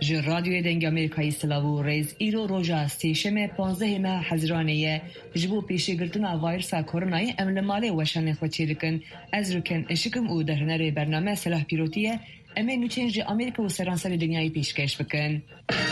ج رادیو دنگ امریکایی سلاو ریز ایرو روزا سیشم 15 ماه حزرانیه جبو پیشگرتنا وایرس کرونا املماله وشان خوچیلکن از رکن اشکم او در هنر برنامه سلاح پیروتیه اما نوچنج امریکا و سرانسر دنیای پیشکش بکن.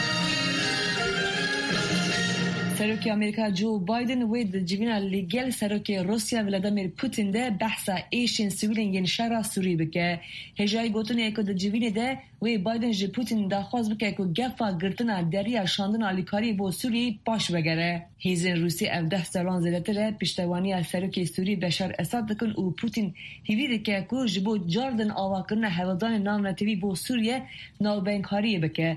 سروکی امریکا جو بایدن و جوینا لیگل سروکی روسیا ولادیمیر پوتین ده بحثا ایشین سویلین ین شهر سوری بکه هجای گوتنی که جوینه ده و بایدن ج پوتین دا خواست بکه که گفا گرتنا دریا شاندن آلیکاری با سوری پاش بگره. هیزن روسی اف 10 سالان زیادتره پشتوانی سروکی سوری بشار اساد دکن و پوتین هیوی که که جبو جاردن آواکرن هوادان نام نتیوی با سوریه ناوبنکاری بکه.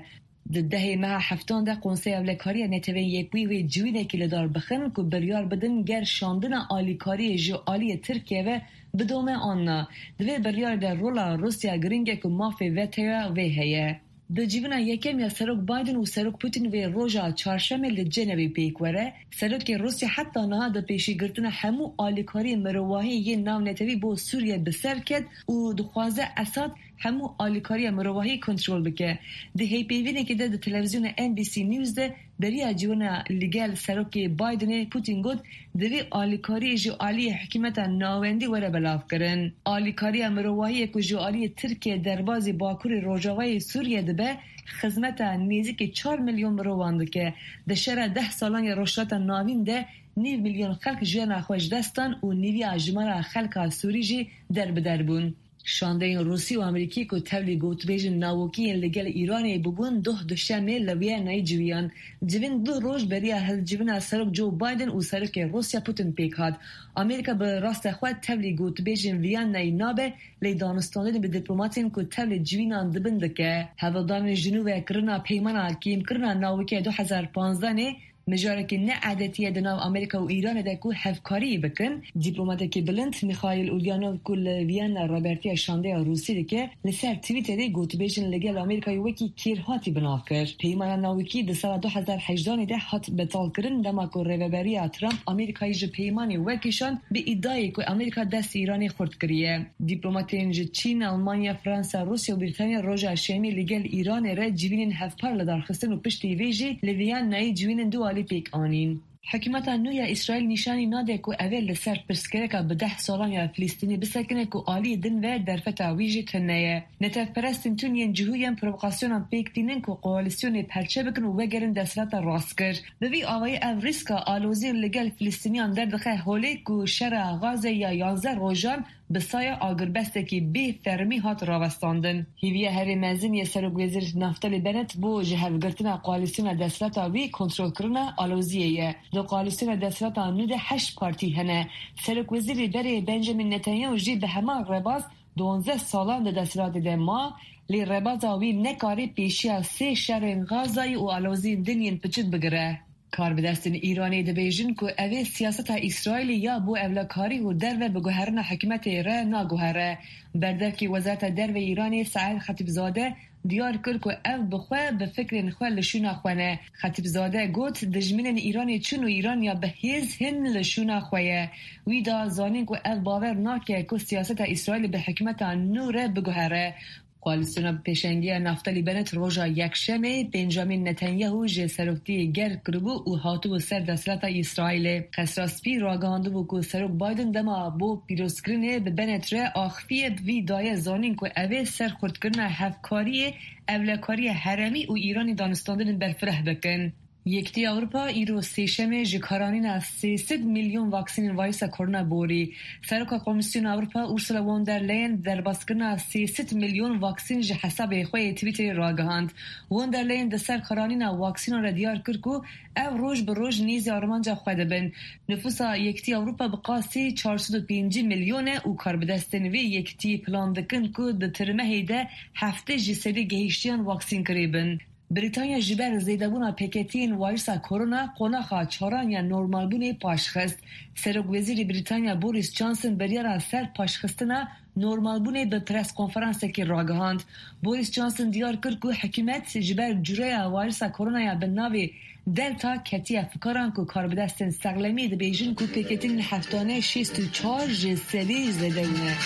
ده ماه هفتان ده قنصه اولکاری نتوی یکوی و جوینه که لدار بخن که بریار بدن گر شاندن آلیکاری جو آلی ترکیه و بدومه آننا دوی بریار در رولا روسیا گرینگه که مافی ویتیا و هیه. د جیونا یکم یا سروک بایدن و سروک پوتین و روژا چهارشنبه لجنوی پیکوره سروک روسیا حتی نه د پیشی گرتن همو آلیکاری مرواهی یه ناو نتوی با سوریه بسر کد و دخوازه اساد همو آلیکاری مرواهی کنترل بکه. ده هی پیوینه که ده تلویزیون NBC نیوز ده بریا جیونا لیگل سروک بایدن پوتین گود دوی آلیکاری جو آلی حکمت ناوندی وره بلاف کرن. آلیکاری مرواهی که جو آلی ترکیه دربازی باکور روژاوی سوریه ده به خدمت نزدیک 4 میلیون مروان که در شهر 10 سالان رشدت ناوین ده 9 میلیون خلق جیان خوش دستان و نیوی اجماع خلق سوری جی در بدر بون. شانده روسی و امریکی که تولی گوت بیجن ناوکی لگل ایرانی ببون دوشنبه لویه نای جویان جوین دو روز بریا هل جوین سرک جو بایدن و سرک روسیا پوتین پیکاد. امریکا به راست خود تولی گوت بیجن ویان نای نابه لی دانستانده به دیپلماتین که تولی جوینان دبنده که هوادان جنوب کرنا پیمانا کیم کرنا ناوکی 2015 نه مجاره که نه عادتیه دناو امریکا و ایران ده که هفکاری بکن. دیپلماتی که بلند میخائیل اولیانوف کل ویان رابرتی شانده روسی ده که لسر تویتری گوت بیشن لگل امریکای وکی کیرهاتی بناف کرد. پیمان ناوکی ده سال 2018 ده حت بطال کرن دما که روبری ترامپ امریکای جو پیمانی وکیشان به ادعای که امریکا دست ایرانی خورد کریه. دیپلماتین جو چین، آلمانیا، فرانسه، روسیه و بریتانیا روزا شیمی لگل ایران را جوینین هفپار لدارخستن و پشتی ویجی لویان نای جوینین دو پیک آنین. حکومت نوی اسرائیل نشانی ناده که اول سر پرسکره که به 10 سالان یا فلسطینی بسکنه که آلی دن و در فتاویجی تنیه. نتف پرستین تونین جهویم پروکاسیونان پیک دینن که قوالیسیون پرچه بکن و وگرن دسترات راست کرد. دوی آوای او ریسکا آلوزین لگل فلسطینیان در دخه هولی که شر غازه یا 11 روژان بسای آگربسته که بی فرمی هات راوستاندن. هیویه هر مزین یه سروک وزیر نفتالی بنت بو جهوگرتن قوالیسیون دسترات وی کنترل کرنه آلوزیه. دو قوالیسیون دسترات نود 8 پارتی هنه. سروک وزیری بری بنجامین نتانیاهو جی به همان رباز 12 سالان ده دسترات ده ما لی رباز آوی نکاری پیشی 3 شهر غازای و آلوزی دنین پچید بگره. کار به دست ایرانی ده بیجن که اوی سیاست اسرائیلی یا بو اولکاری و درو بگوهرن حکمت ایره ناگوهره. بردکی وزارت درو ایرانی سعید خطیبزاده دیار کرد که او بخواه به فکر نخواه لشونا خوانه. خطیبزاده گوت دجمین ایرانی چون و ایران یا به هیز هن لشونا خواه. وی دا زانین که او باور ناکه که سیاست اسرائیل به حکمت نوره بگوهره. قوالیسیون پیشنگی نفتالی بنت روزا یکشنبه بنجامین نتانیاهو جه سروکتی گر کربو و هاتو سر دسترات اسرائیل. خسراسپی راگاندو که سروک بایدن دما بو پیروزکرینه به بنت ره آخفیه وی دای زانین که اوه سر خورد کرنه هفکاری اولکاری حرمی و ایرانی دانستاندن برفره بکن. یکتی اروپا ایرو سیشمه جکارانین از 300 میلیون واکسین وایرس کرونا بوری. سرکا کمیسیون اروپا اورسولا وون در لین در باسکرنا از 300 میلیون واکسین جه حساب خوی توییتر راگهاند. وون در لین در سر کارانین واکسین را دیار کرد که او روز به روز نیز آرمانجا خواهد بین. نفوس یکتی اروپا بقاسی 405 میلیونه و کار بدستن وی یکتی پلان دکن که در ترمه ده هفته جسدی گهیشتیان واکسین کریبن. بریتانیا جبر زیدبونا پیکتین وایرس کرونا قناخا چاران یا نورمال بونه پاشخست. سروک وزیر بریتانیا بوریس جانسن بریارا سر پاشخستنا نورمال بونه به پرس کنفرانس که راگهاند. بوریس جانسن دیار کرد که حکومت جبر جوره وایرس کرونا یا به ناوی دلتا کتی افکاران که کار بدستن سقلمی ده بیجن که پیکتین هفتانه 64 جسدی زیدبونه.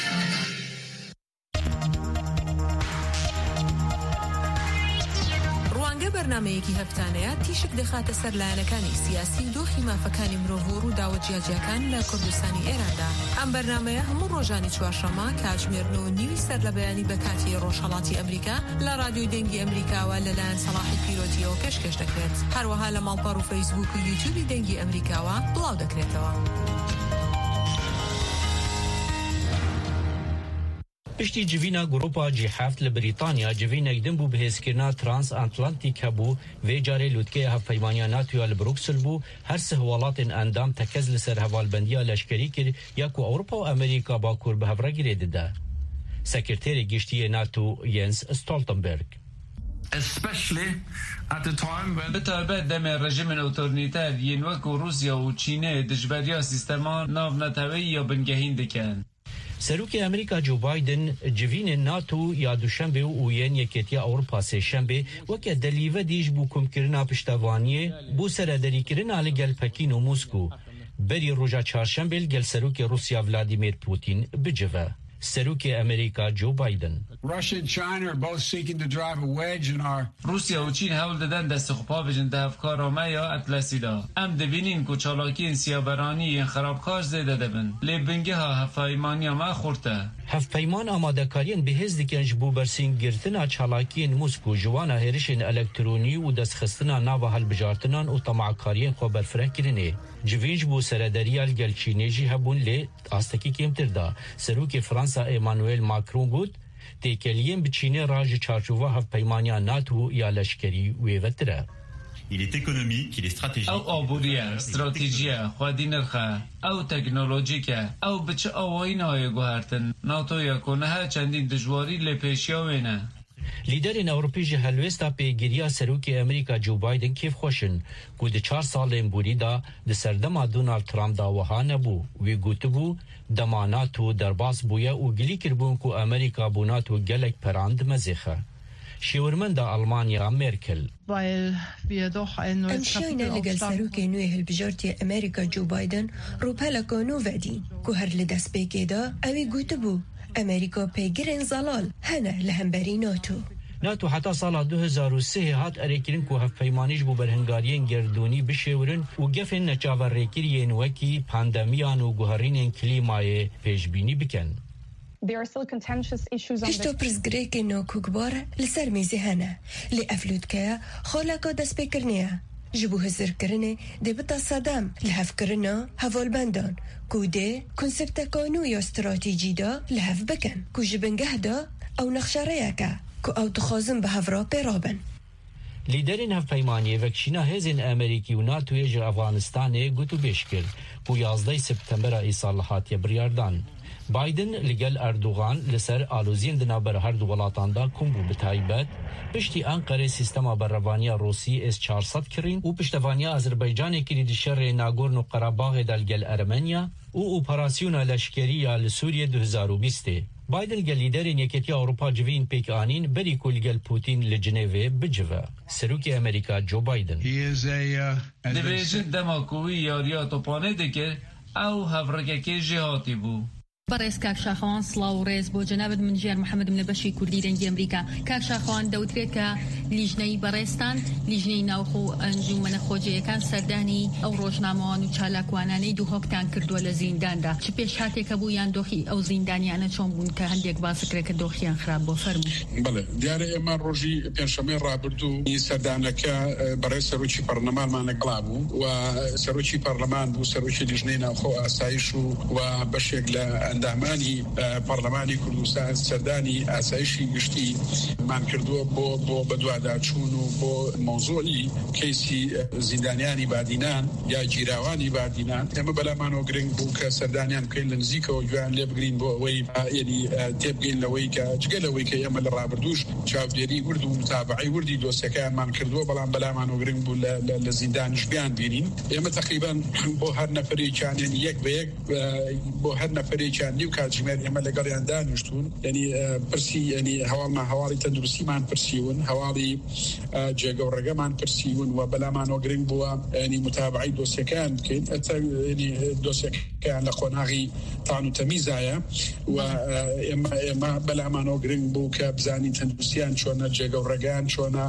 بەرنامەیەکی هەفتانەیە تیشک دەخاتە سەر لایەنەکانی سیاسی و دۆخی مافەکانی مرۆڤ و ڕووداوە جیاجیەکان لە کوردستانی ئێراندا. ئەم بەرنامەیە هەموو ڕۆژانی چوارشەممە کاتژمێر 9:30 سەر لە بەیانی بە کاتی ڕۆژهەڵاتی ئەمریکا لە رادیۆی دەنگی ئەمریکاوە لەلایەن سەلاحی پیرۆتیەوە پێشکەش دەکرێت. هەروەها لە ماڵپەڕ و فەیسبوک و یوتیوبی دەنگی ئەمریکاوە بڵاو دەکرێتەوە. پشتی جوینا گروپا G7 لبریتانیا جوینا ایدن بو بهزکرنا ترانس انتلانتیک بو و جاره لوتکه هفپیمانیا ناتویا لبروکسل بو هر سه حوالات اندام تکز لسر حوالبندیا لشکری کر یاکو اوروپا و امریکا با کور به هفره گریده ده. سکرتیر گشتی ناتو ینس استولتنبرگ especially at the time when بتابع دم رژیم اوتورنیتر ینوک و روسیا و چینه دجبریا سیستمان ناو نتوی یا بنگهین دکن. سروک امریکا جو بایدن جوین ناتو یا دوشنبه و ین یکیتیا اروپا سهشنبه وکه دلیوه دیش بو کمکرنا پشتوانیه بو سردری کرنا لگل پکین و موسکو بری روژا چهارشنبه لگل سروک روسیا ولادیمیر پوتین بجوه. سروک امریکا جو بایدن Russia and China are both seeking to drive a wedge in our روسیا و چین هول دادن دست خوبا بجن دهفکار ما یا اطلسی دا ام دبینین که چالاکین سیابرانی خرابکار زیده دبن لیبنگه ها هفایمانی ما خورته هفپیمان آماده کارین به هز دکنج بو برسین گرتنا چالاکین موسکو جوانا هرشن الکترونی و دست خستنا ناوه هل بجارتنان و طمعکارین خواه برفره کرنه جوینج بو سردریال گل چینیجی هبون لی آستکی کمتر دا سروک فرانسا ایمانویل ماکرون گود تیکلیم بچینه راج چارچوبه هفپیمانیا ناتو یا لشکری ویوتره. Il est économique, il est stratégique. او آبوریه، استراتیجیه، خوادی نرخه، او تکنولوژیکه، او بچه آوائین های گوهرتن ناتو یا کنه ها چندین دجواری لپیشیا وینه. لیدرین اوروپی هلوستا پیگیریا سروک امریکا جو بایدن کیف خوشن گود 4 سالین بوری دا د سردما دونالد ترامپ دا وها نبو وی گوتبو دماناتو درباس بویا او گلی کربون کو امریکا بوناتو گلک پراند مزیخه شیورمن دا المانیا مرکل امشاینا لگل سروک نوی هلبجارتی امریکا جو بایدن روپلکانو ودین کو هر لدست بیگه دا اوی گوتبو امریکا پیگرین زلال هنه لهمبری ناتو حتی سال 2003 هات اریکرین کو هفپیمانیش بو برهنگاریین گردونی بشورن و گفن نچاور ریکرین وکی پاندمیان و گوهرین کلیمای پیشبینی بکن. هشتو پرزگریک نو کوکبار لسر میزی هنه لی افلود که خالکا دست بکرنیه جبو هزر کرنه دی بتا صدام لحف کرنا هوال بندان کو دی کنسپت کانو یا استراتیجی دا لحف بکن کو جبنگه دا او نخشاره که کو او تخازم به هفرا پیرابن. لیدرین هفپیمانی وکشینا هزین امریکی و ناتوی جر افغانستانه گوتو بیش کرد کو 11 سپتامبر ایسال هاتیه بریاردان. بایدن لگل اردوغان لسر آلوزین دنابر هر دو ولاتان دا کمبو بتایبت پشتی انقره سیستما برروانیا روسی S-400 کرین و پشتوانیا آذربایجان کلید شر ناگورن و قراباغ دلگل ارمنیا و اپراسیون لشکریه لسوریه 2020. بایدن گل لیدرین یکیتیا اروپا جوین پیک آنین بری کل گل پوتین لجنوه بجوه. سروک امریکا جو بایدن دبیجن دماکوی یاریا توپانه دکر او هفرکه که جهاتی بو. برئيس كاك شاخوان صلاو رئيس بو جناب منجير محمد من بشي كردي دنجي امريكا كاك شاخوان دوتريكا لجني برئيستان لجني ناوخو انجو من خوجي كان سرداني او روشناموان و چالاكواناني دو هوكتان كردو لزيندان دا چه پیش هاته كبو يان دوخي او زينداني انا چون بون که هنديك باسكره که دوخيان خراب بو فرمو بله دیاره اما روژی پنجشنبه رابردو سردانکا برئيس سروچی پارلمان ما نقلابو و سروچی پارلمان بو سروچی لجني ناوخو اسایشو و بشيك اندامانی پارلمانی کردستان سردانی اسایشی گشتی من کردو بو بدوادا چون و بو موضوعی کیسی زندانیانی بادینان یا جیراوانی بادینان اما بلا منو گرینگ بو که سردانیان کین لنزیک و جوان لب گرین بو وی یعنی تبگین لوی که جگل لوی که اما لرابردوش چاودری ورد و متابعی وردی دوستکان من کردو بلا منو گرینگ بو لزندانش بیان بینین اما تقریبا بو هر نفری چان یعنی یک به یک بو هر نفری نیو کاتژمێر ئێمە لەگەڵیان دانیشتون یعنی پرسی یعنی هەواڵمان هەواڵی تەندروستیمان پرسیون هەواڵی جێگە و ڕێگەمان پرسیون و بەلامانەوە گرنگ بووە ینی متابعی دۆسیەکان بکەین ینی دۆسیەکان لە قۆناغی تاان و تەمیزایە و ئێمە بەلامانەوە گرنگ بوو کە بزانین تەندروستیان چۆنە جێگە و ڕێگەیان چۆنە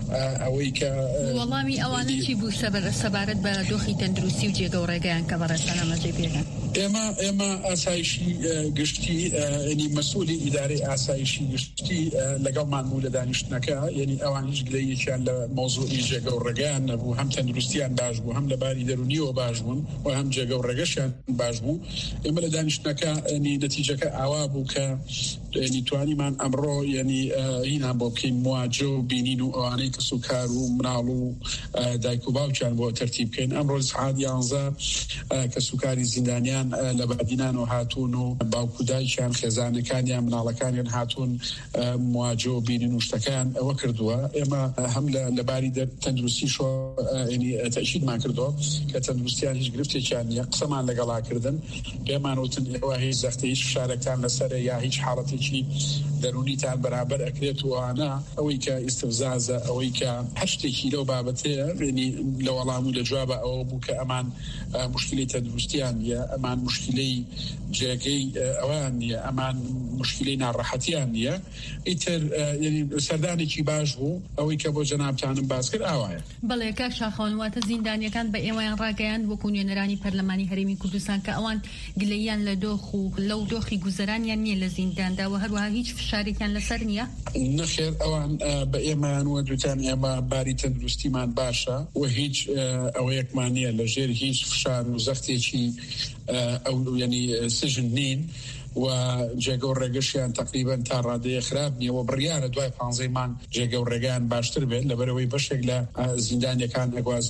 ئەوەی کە وەڵامی ئەوانە چی بوو سەبارەت بە دۆخی تەندروستی و جێگە و ڕێگەیان کە بەڕێستان ئاماژەی پێکەن؟ ئێمە ئاسایشی گشتی ینی مەسئولی ئیدارەی ئاسایشی گشتی لەگەڵمان بوو لە دانیشتنەکە، یعنی ئەوان هیچ گلەیەکیان لە مۆزوعی جێگە و ڕێگەیان نەبوو، هەم تەندروستیان باش بوو، هەم لە باری دەرونیەوە باش بوون و هەم جێگە و ڕێگەشیان باش بوو. ئێمە لە دانیشتنەکە ینی نەتیجەکە ئاوا بوو کە ینی توانیمان ئەمڕۆ ینی هینان بۆ بکەین مواجه و بینین و ئەوانەی کە سوکار و مناڵ و دایک و باوکیان بۆ تەرتیب بکەین. ئەمڕۆ سعات 11 کە سوکاری زیندانیان لە بەدینان و هاتوون و باوکو دایکیان خێزانەکانیان مناڵەکانیان هاتوون مواجه و بینین و شتەکان ئەوە کردووە. ئێمە هەم لە باری تەندروستی شۆ ینی تەشیدمان کردەوە کە تەندروستیان هیچ گرفتێکیان نیە، قسەمان لەگەڵاکردن، پێمان وتن ئێوە هیچ زەختە هیچ فشارێکتان لەسەرە یا هیچ حاڵەتێکی دەرونیتان بەرابەر ئەکرێت و ئەوانە ئەوەی کە ئیستفزازە، ئەوەی کە هەر شتێکی لەو بابەتەیە ینی لە وەڵام و لە جوابە ئەوە بوو کە ئەمان مشکلی تەندروستیان نیە، ئەمان مشکلەی جێگەی ئەوان نیە، ئەمان مشکلەی ناڕەحەتیان نیە. ئیتر ینی سەردانێکی باش بوو ئەوەی کە بۆ جەنابتانم باس کرد ئاوایە. بەڵێ کاک شاخەوان، واتە زیندانیەکان بە ئێوەیان ڕاگەیاند وەکو نوێنەرانی پەرلەمانی هەرێمی کوردستان کە ئەوان گلەییان لە دۆخ و لەو دۆخی گوزەرانیان نییە لە زینداندا و هەروەها هیچ فشارێکیان لەسەر نییە؟ نەخێر، ئەوان بە ئێمەیان وە دوتان ئێمە باری تەندروستیمان باشە و هیچ ئەوەیەکمان نییە لە ژێر هیچ فشار و زەختێکی ئەو ینی سژن نین و جێگە و ڕێگەشیان تقریبا تا ڕادەیە خراپ نییە و بڕیارە دوای 15 مانگ جێگە و ڕێگەیان باشتر بێت لەبەرەوەی بەشێک لە زیندانیەکان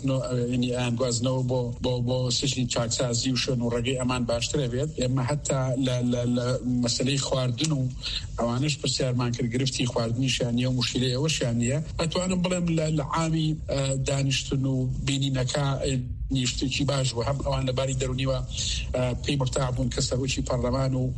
ئەگوازنەوە بۆ سژنی چاکسازی و شوێن و ڕێگەی ئەمان باشترە بێت. ئێمە هەتا لە مەسلەی خواردن و ئەوانش پرسیارمان کرد گرفتی خواردنیشیان نیە و مشکلەی ئەوەشیان نیە. ئەتوانم بڵێم لە عامی دانیشتن و بینینەکە نیشتێکی باش و هەم ئەوان لەباری دەرونیوە پێی مرتاح بوون کە سەرۆکی پەرلەمان و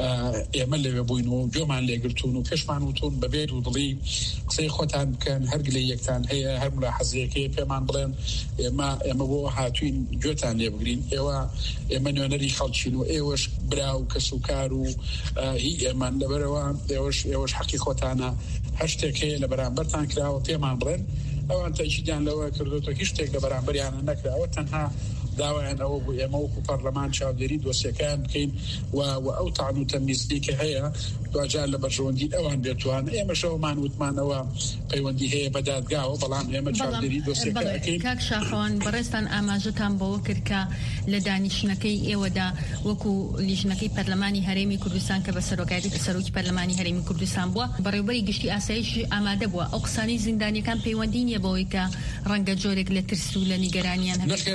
ئێمە لەوێ بووین و گوێمان لێگرتوون و پێشمان وتون بەبێت و دڵی قسەی خۆتان بکەن، هەر گلەی یەکتان هەیە، هەر ملاحەزەیەکەیە پێمان بڵێن ئێمە بۆ هاتوین گوێتان لێ بگرین، ئێمە نوێنەری خەڵکین و ئێوەش برا و کەس و کار و هی ئێمان لەبەرەوە ئێوەش حەقی خۆتانە، هەر شتێک هەیە لە بەرامبەرتان کراوە پێمان بڵێن. ئەوان تاکیدیان لەوە کردوتە هیچ شتێک لە بەرامبەریانە نەکراوە، تەنها داوایان ئەوە بوو ئێمە وەکو پەرلەمان چاودێری دۆسیەکان بکەین و ئەو تاعن و تەمیزی کە هەیە دوجار لە بەرژەوەندی ئەوان بێتوان. ئێمەشەوەمان وتمانەوە پەیوەندی هەیە بە دادگاوە، بەڵام ئێمە چاودێری دۆسیەکە ئەکەین. کاک شاخەوان، بەڕێستان ئاماژەتان بەوە کرد کە لە دانیشتنەکەی ئێوەدا وەکو لیژنەکەی پەرلەمانی هەرێمی کوردستان کە بە سەرۆکی پەرلەمانی هەرێمی کوردستان بووە بەڕێوەبەری گشتی ئاسایش ئامادە بووە. ئەو قسانەی زیندانیەکان پەیوەندی نیە بەوەی کە ڕەنگە جۆرێک لە ترس و لە نیگەرانیان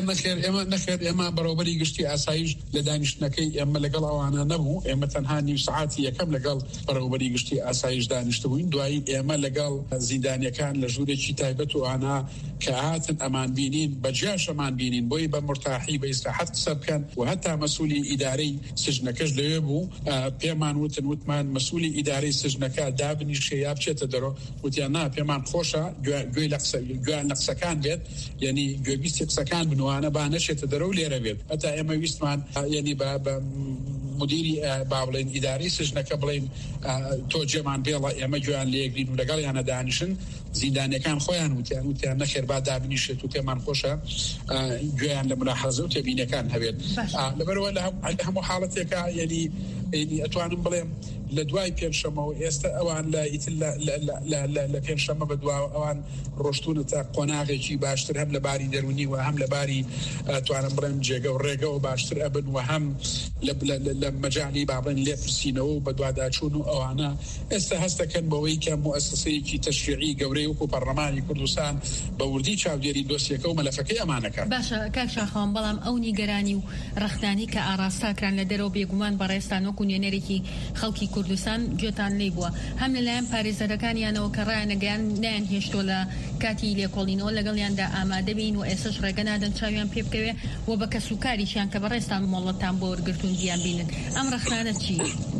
نەخێر ئێمە بەڕێوەبەری گشتی ئاسایش لە دانیشتنەکەی ئێمە لەگەڵ ئەوانە نەبوو. ئێمە تەنها نیو سعاتی یەکەم لەگەڵ بەڕێوەبەری گشتی ئاسایش دانیشتە بووین، دوایی ئێمە لەگەڵ زیندانیەکان لە ژوورێکی تایبەت و ئانا کە هاتن ئەمان بینین بەجاش ئەمان بینین بۆی بە مرتاحی بە ئیستراحەت قسە بکەن و هەتا مەسئولی ئیدارەی سژنەکەش لەوێ بوو. پێمان وتمان مەسئولی ئیدارەی سژنەکە دابنیشێ یا بچێتە دەرەوە، وتیان نا پێمان خۆشە گوێی لە قسەکان بێت، یعنی گوێبیستی قسەکان بنوانە با نەچێتە دەرەوە لێرە بێت. هەتا ئێمە ویستمان یعنی بە مدیری با بڵێن ئیدارەی سژنەکە بڵێن تۆ جێمان بێڵە ئێمە گوێیان لێگرین و لەگەڵ یانە دانیشن. زیندانیەکان خۆیان وتیان نەخێر با دابنیشێت و پێمان خۆشە گوێیان لە ملاحەزە و تێبینەکان هەبێت. لەبەرەوە لە هەموو حاڵەتێکە یعنی ئەتوانم بڵێم لە دوای پێنجشەمەوە ئێستا ئەوان لە پێنجشەمە بە دواوە ئەوان ڕۆشتونە تا قۆناغێکی باشتر هەم لە باری دەرونی و هەم لە باری توانم بڵێم جێگە و ڕێگەەوە باشتر ئەبن و هەم لە مەجالی بابن لێپرسینەوە و بە دوواداچوون و ئەوانە ئێستا هەستەکەن بەوەی کە موسسەیەکی تەشریعی گەورەی وەکو پەرلەمانی کوردستان بە وردی چاودێری دۆسیەکە و مەلەفەکەی ئەمانەکە. باشە کاک شاخەوان، بەڵام ئەو نیگەرانی و ڕەختانی کە ئاراستاکران لە دەرەوە بێگومان بەڕێستان وەکو نوێنەرێکی خەڵکی کوردستان گوێتان لێ بووە، هەم لەلایەن پارێزەرەکانیانەوە کە ڕایەنەگەیان نیان هێشتۆ لە کاتی لێکۆڵینەوە لەگەڵیاندا ئامادە بین و ئێسش ڕێگە نادەن چاویان پێ بکەوێ و بە کەسوکاریشیان کە بەڕێستان مۆڵەتان بۆ وەرگرتوون دیان بینن. ئەم ڕەختانە چی؟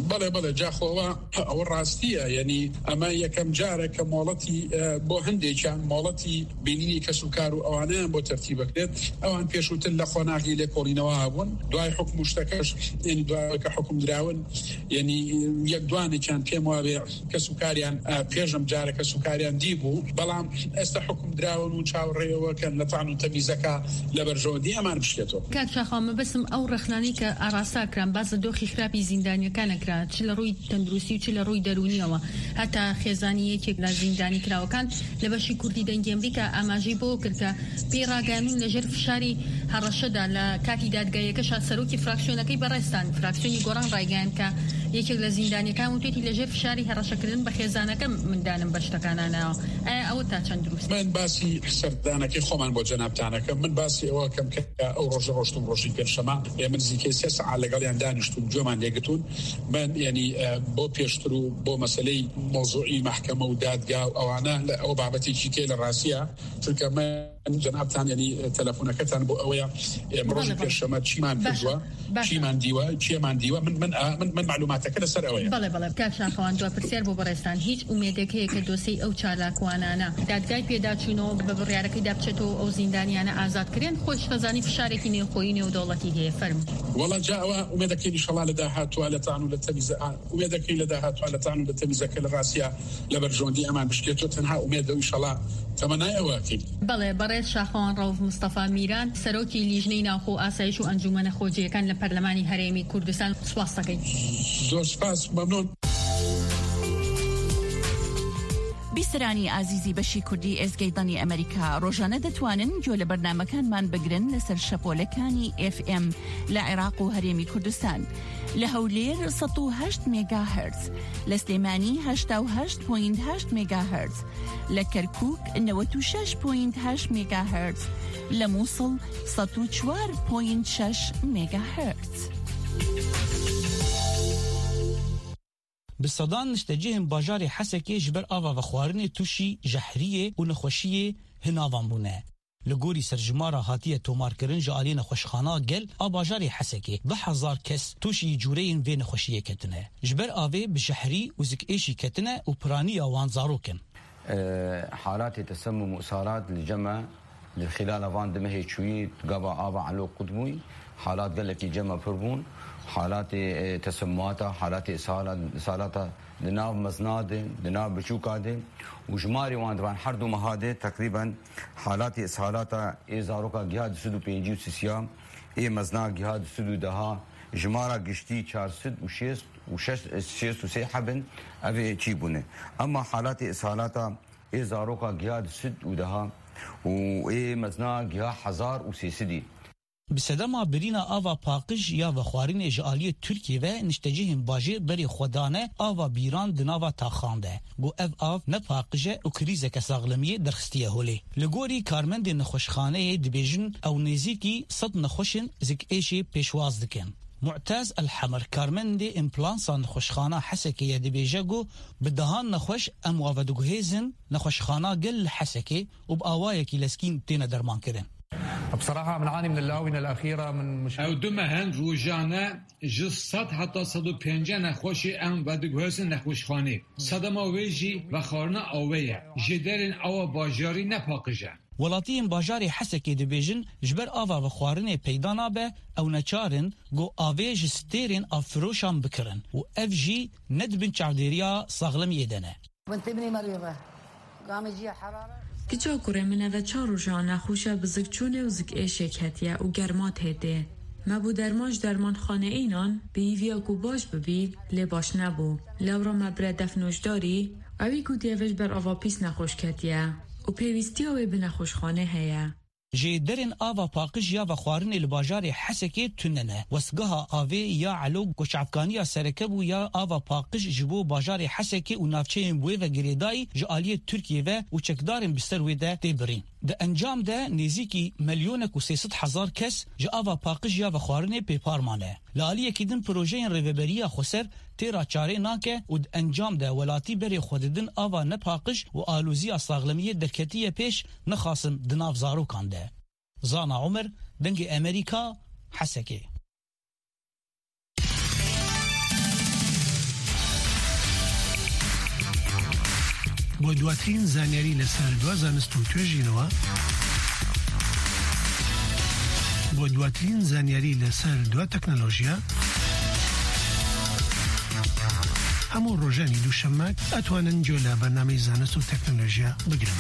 بله جاخوا او راستیه یعنی اما یکم جاره که مالتی بو هندی چان مالتی بینی کسوکار و اوانه بو ترتیب کرد اوان پیشوت لخوناغی لکولینوا بون دوای حکم مشتکش یعنی دوای که حکم دراون یعنی یک دوانه چان پیمو کسوکاریان پیجم جاره کسوکاریان دیبو بلام است حکم دراون و چاوری و کن لطعن تمیزکا لبرجودی امان بشکتو کاک خام بسم او رخنانی که اراسا کرام باز دوخی خرابی زندانی کان کرا چل روی تندروسی و چل روی درونی و حتی خزانیه که زندانی کرا کان لبشی کردی دنگ امریکا اماجی بو کرد پیراگامین لجرف شاری هرشدا لکاتی دادگاهی که شاد سروکی فراکسیونکی برستان فراکسیونی گوران رایگان که یکی لزندانی کامو تیتی لجرف شاری هرشکردن بخزانه کم من دانم باشتکانانا او تا چند دروست من باسی سردانه که خوامان با جناب تانه که من باسی او کم که او روشتم روشی کرشما من زیکه سیاس علاقه دانشتون جوان یکتون من یعنی با پیشترو با مسئله موضوعی محکمه و دادگاه او انا او بابتی چیکه لراسیه چون من جناب تان یعنی تلفنکتان با اویا مروج کرشما چی من کردوا چی من دیوا من معلومات کده سر اویا بله کاش خوان دو پرسیار بو برستان هیچ امیده که دوسی او چالاکوانانا دادگاه پیدا چونو به بریارکی دبچتو او زندانیان آزاد کردن خوش خزانی فشارکی نیخوینی و دولتی هی فرم والله جاء امیده که ان شاء الله لداها توالت عنو لتمیزه امیده که لداها توالت عنو لتمیزه که لراسیه لبرجوندی امان بشکتو تنها امیده ان شاء الله تمنای اواکی بله برای شاخوان روف مصطفى میران سروکی لیجنی ناخو آسایش و انجمن خوجی کان لپارلمانی هرمی کردستان سواسطکی زور سپاس ممنون بیسرانی عزیزی بشی کردی ازگیدانی امریکا روزانه دتوانن جول برنامجان من بگرن لسر شپولکانی FM لعراق و هرمی کردستان لهولير 108 ميجا هرتز لسليماني 88.8 ميجا هرتز لكركوك 96.8 ميجا هرتز لموصل 104.6 ميجا هرتز بالصدان نشتجيهم باجاري حسكي جبر آوا وخوارن توشي جحرية ونخوشية هناوان بونه لگوری سرجمارا هاتیه تومار کرن جالین خوشخانه گل آباجاری حسکی 10,000 کس توشی جورین وین خوشیه کتنه جبر آوه بشحری و زک ایشی کتنه و پرانی آوان زاروکن حالات تسمم وإصارات للجمع لخلال أوان دمه شوي قبا آبا علو قدموي حالات قلك جمع فربون حالات تسمماتا حالات إصالات لناف مزناد لناف بشوكاد وجماري وان دوان حردو مهاده تقريبا حالات إصالات إزاروكا جهاد سدو بينجيو سيسيام مزنا جهاد سدو دها جمارا قشتي 406 و6 حبن أبي تشيبونه أما حالات إصالات إزاروكا جهاد سد ودها مزنا جهاد حزار وسيسدي بسدما برينا آوا پاقش یا وخوارین اجالی ترکیه و نشتجیهم باجی بری خودانه آوا بیران دناوا تاخانده گو اف نه پاقشه و کریزه کساغلمیه درخستیه هولی لگوری کارمند نخوشخانه دبیجن او نزیکی صد نخوشن زک ایشی پیشواز دکن معتز الحمر کارمند امپلانسان خوشخانه حسکیه دبیجگو بدهان نخوش ام وافدگوهیزن نخوشخانه گل حسکی و بآوایکی لسکین تینا درمان کرن بصراحة بنعاني من الآونة الأخيرة من مشكلة أو دمهن روجانا جصد حتى 150 نخوشي أم بدگوهسن نخوشخانه صدما ويجي وخارنا أوية جدرن أو باجاري نپاقجه ولاتیم باجاری حسکی دبیجن جبر آوا و خوارن پیدانا به او نچارن گو آویج ستیرن افروشان بکرن و اف جی ندبن چعدیریا ساغلم یدنه وانت ابني مريضة قام يجي حرارة کجا کوره من و چارو جانا خوشه بزک چونه و زک ایشک هتیه و گرمات هده ما بو درماش درمان خانه اینان به ایویا کو باش ببی لباش نبو لورا مبره دفنوش داری اوی کو دیوش بر آوا پیس نخوش کتیه و پیوستی اوی به نخوش خانه هیه جي درن آوا باقش يا وخوارن الباجار حسكي تننه وسقها آوي يا علو قشعبكانيا سركبو يا آوا باقش جبو باجار حسكي ونافچين بوي وغريداي جاليه تركيا وچكدارن بسترويده تبرين ده انجام ده نزيكي مليونك و300,000 كس جا آوا باقش يا وخوارن بيبارمانه لاليه كيدن بروجين ريفبريا خسر تيرا چاره ناكه و ده انجام ده ولاتي بري خوددن آوا نپاقش و آلوزي اصلاغلميه دركتيه پیش نخاسن دناف زارو كانده زانا عمر دنگ امريكا حسكي بۆ دواترین زانیاری لەسەر دوا زانست و توێژینەوە بۆ دواترین زانیاری لەسەر دوا تەکنۆلۆژیا هەموو ڕۆژانی دووشەممە ئەتوانن گوێ لە بەرنامەی زانست و تەکنۆلۆژیا بگرن.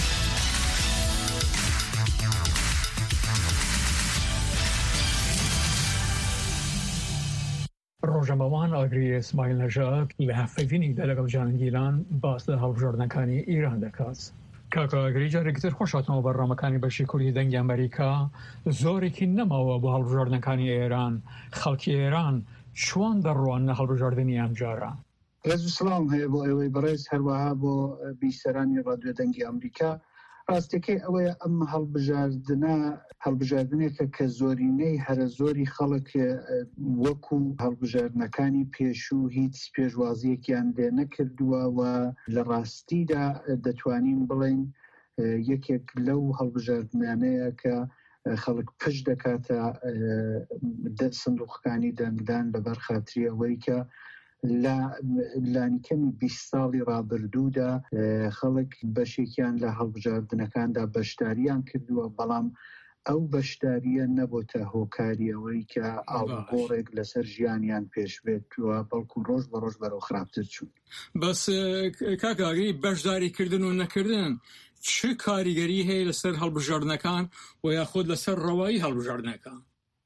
ڕۆژەمەوان ئاگری ئیسماعیل نەژاد لە هەفتەیەکدا لەگەڵ جانگیران باس لە هەڵبژاردنەکانی ئیران دەکات. کاکە ئاگری جارێکتر خۆشهاتنەوە بەڕامەکانی بەشی کوردی دەنگی ئەمریکا زۆرێکی نەماوە بۆ هەڵبژاردنەکانی ئێران. خەڵکی ئێران چۆن دەڕوان لە هەڵبژاردننی ئەم جارە؟ سڵام هەیە بۆ ئێوەی بەڕێز هەروەها بۆ بیسەرانی ڕادیۆ دەنگی ئەمریکا. ڕاستەکەی ئەوەیە ئەم هەڵبژاردنێکە کە زۆرینەی هەرە زۆری خەڵک وەکو هەڵبژاردنەکانی پێشوو هیچ پێشوازیەکیان لێ نەکردووە و لە ڕاستیدا دەتوانین بڵێن یەکێک لەو هەڵبژاردنانەیە کە خەڵک پشت دەکاتە سندوقەکانی دەنگدان لەبەر خاتری ئەوەی کە لانیکەمی 20 ساڵی ڕابردوودا خەڵک بەشێکیان لە هەڵبژاردنەکاندا بەشداریان کردووە، بەڵام ئەو بەشداریە نەبووتە هۆکاریەوەی کە ئاڵگۆڕێک لەسەر ژیانیان پێش بێتوە، بەڵکو ڕۆژ بە ڕۆژ بەرەو خراپتر چوون. بەس کاکاگری بەشداریکردن و نەکردن چ کاریگەری هەیە لەسەر هەڵبژاردنەکان و یاخود لەسەر ڕەوایی هەڵبژاردنەکان؟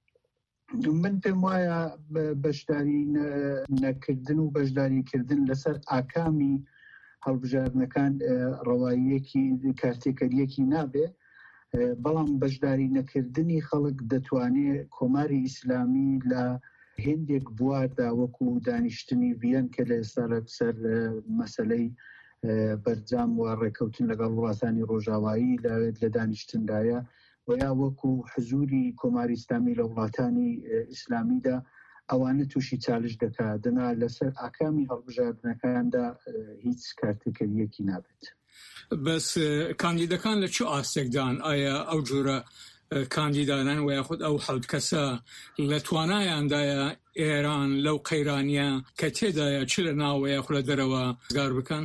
من پێم وایە بەشداری نەکردن و بەشداریکردن لەسەر ئاکامی هەڵبژاردنەکان ڕەواییەکی کارتێکەریەکی نابێ، بەڵام بەشداری نەکردنی خەڵک دەتوانێت کۆماری ئیسلامی لە هێندێک بواردا وەکو دانیشتنی ڤیەن کە لە ئێستا لەسەر مەسەلەی بەرجام و ڕێکەوتن لەگەڵ وڵاتانی ڕۆژاوایی لە دانیشتندایە و یا وەکو حزوری کۆماری ئیسلامی لە وڵاتانی ئیسلامیدا ئەوانە تووشی چالش دەکات، دەنا لەسەر ئاکامی هەڵبژاردنەکاندا هیچ کارتێکەریەکی نابێت. بەس کاندیدەکان لە چ ئاستێکدان؟ ئایا ئەو جۆرە کاندیدانان و یاخود ئەو حەوت کەسە لە توانایاندایە ئێران لەو قەیرانیە کە تێدایە چ لە ناوە یاخود لە دەرەوە زگار بکەن؟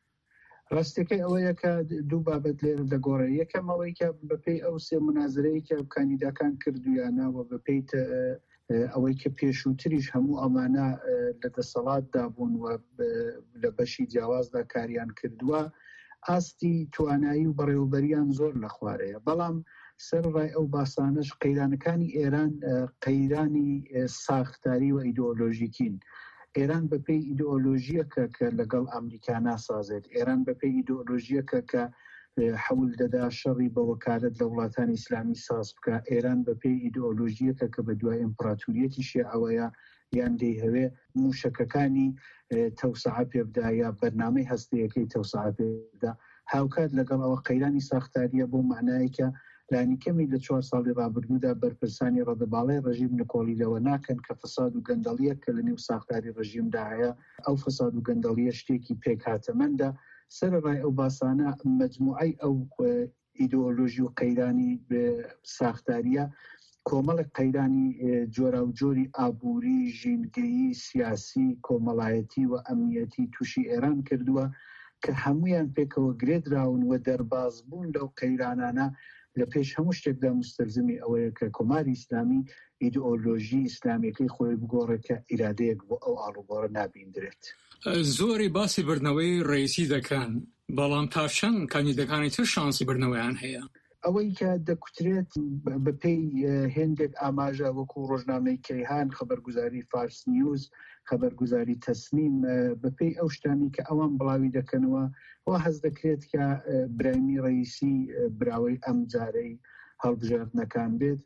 ڕاستەکەی ئەوەیە کە دوو بابەت لێرە دەگۆڕێ. یەکەم ئەوەی کە بەپێی ئەو سێ منازرەیە کە کاندیداکان کردویانەوە بەپێی ئەوەی کە پێشووتریش هەموو ئەمانە لە دەسەڵاتدا بوون و لە بەشی جیاوازدا کاریان کردووە، ئاستی توانایی و بەڕێوەبەریان زۆر لە خوارەیە. بەڵام سەرڕای ئەو باسانەش قەیرانەکانی ئێران قەیرانی ساختاری و ئیدئۆلۆژیکین. ئێران بەپێی ئیدئۆلۆژیەکە کە لەگەڵ ئەمریکا ناسازێت، ئێران بەپێی ئیدئۆلۆژیەکە کە حەول دەدا شەڕی بە وەکالەت لە وڵاتانی ئیسلامی ساز بکە، ئێران بەپێی ئیدئۆلۆژیەکە کە بە دوای ئیمپراتوریەتی شیعەوەیە یان دەیهەوێ موشەکەکانی تەوسعە پێبدا یا بەرنامەی هەستەیەکەی تەوسعە پێبدا، هاوکات لەگەڵ ئەوە قەیرانی ساختاریە بۆ معنایەکە لانیکەمی لە 4 ساڵی ڕابردوودا بەرپرسانی ڕەدەباڵەی ڕژیم نکۆلیلەوە ناکەن کە فەساد و گەندەڵیە کە لە نێو ساختاری ڕژیمدا هەیە، ئەو فەساد و گەندەڵیە شتێکی پێک هاتەمەندە. سەرڕای ئەو باسانە مەجموعەی ئەو ئیدئۆلۆژی و قەیرانی ساختاریە کۆمەڵێک قەیرانی جۆرا و جۆری ئابووری، ژینگەیی، سیاسی، کۆمەڵایەتی و ئەمنیەتی تووشی ئێران کردووە کە هەمویان پێکەوە گرێدراون و دەرباز بوون لەو قەیرانانە لە پێش هەموو شتێکدا مستەلزمی ئەوەیە کە کۆماری ئیسلامی ئیدئۆلۆژی ئیسلامیەکەی خۆی بگۆڕێکە ئیرادەیەک بۆ ئەو ئاڵوگۆڕە نابیندرێت. زۆری باسی بردنەوەی ڕئیسی دەکەن، بەڵام تا چەند کاندیدەکانی تر شانسی بردنەوەیان هەیە؟ ئەوەی کە دەکوترێت بەپێی هێندێک ئاماژە وەکو ڕۆژنامەی کەیهان، خەبەرگوزاری فارس نیوز، خەبەرگوزاری تەسنیم، بەپێی ئەو شتانی کە ئەوان بڵاوی دەکەنەوە و هەز دەکرێت کە برایمی ڕئیسی براوەی ئەم جارەی هەڵبژاردنەکان بێت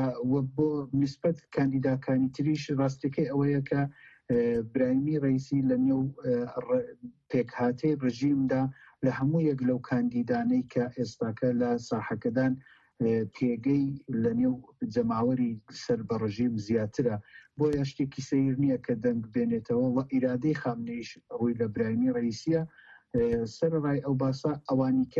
بۆ نسبەت کاندیداکانی تریش. ڕاستەکەی ئەوەیە کە برایمی ڕئیسی لە نێو پێکهاتەی ڕژیمدا لە هەموو یەک لەو کاندیدانەی کە ئێستاکە لە ساحەکەدان پێگەی لە نێو جەماوەری سەر بە ڕژیم زیاترە، بۆیە شتێکی سەیر نییە کە دەنگ بێنێتەوە و ئیرادەی خامنەیش ڕووی لە برایمی ڕئیسیە. سەرڕای ئەو باسە ئەوانی کە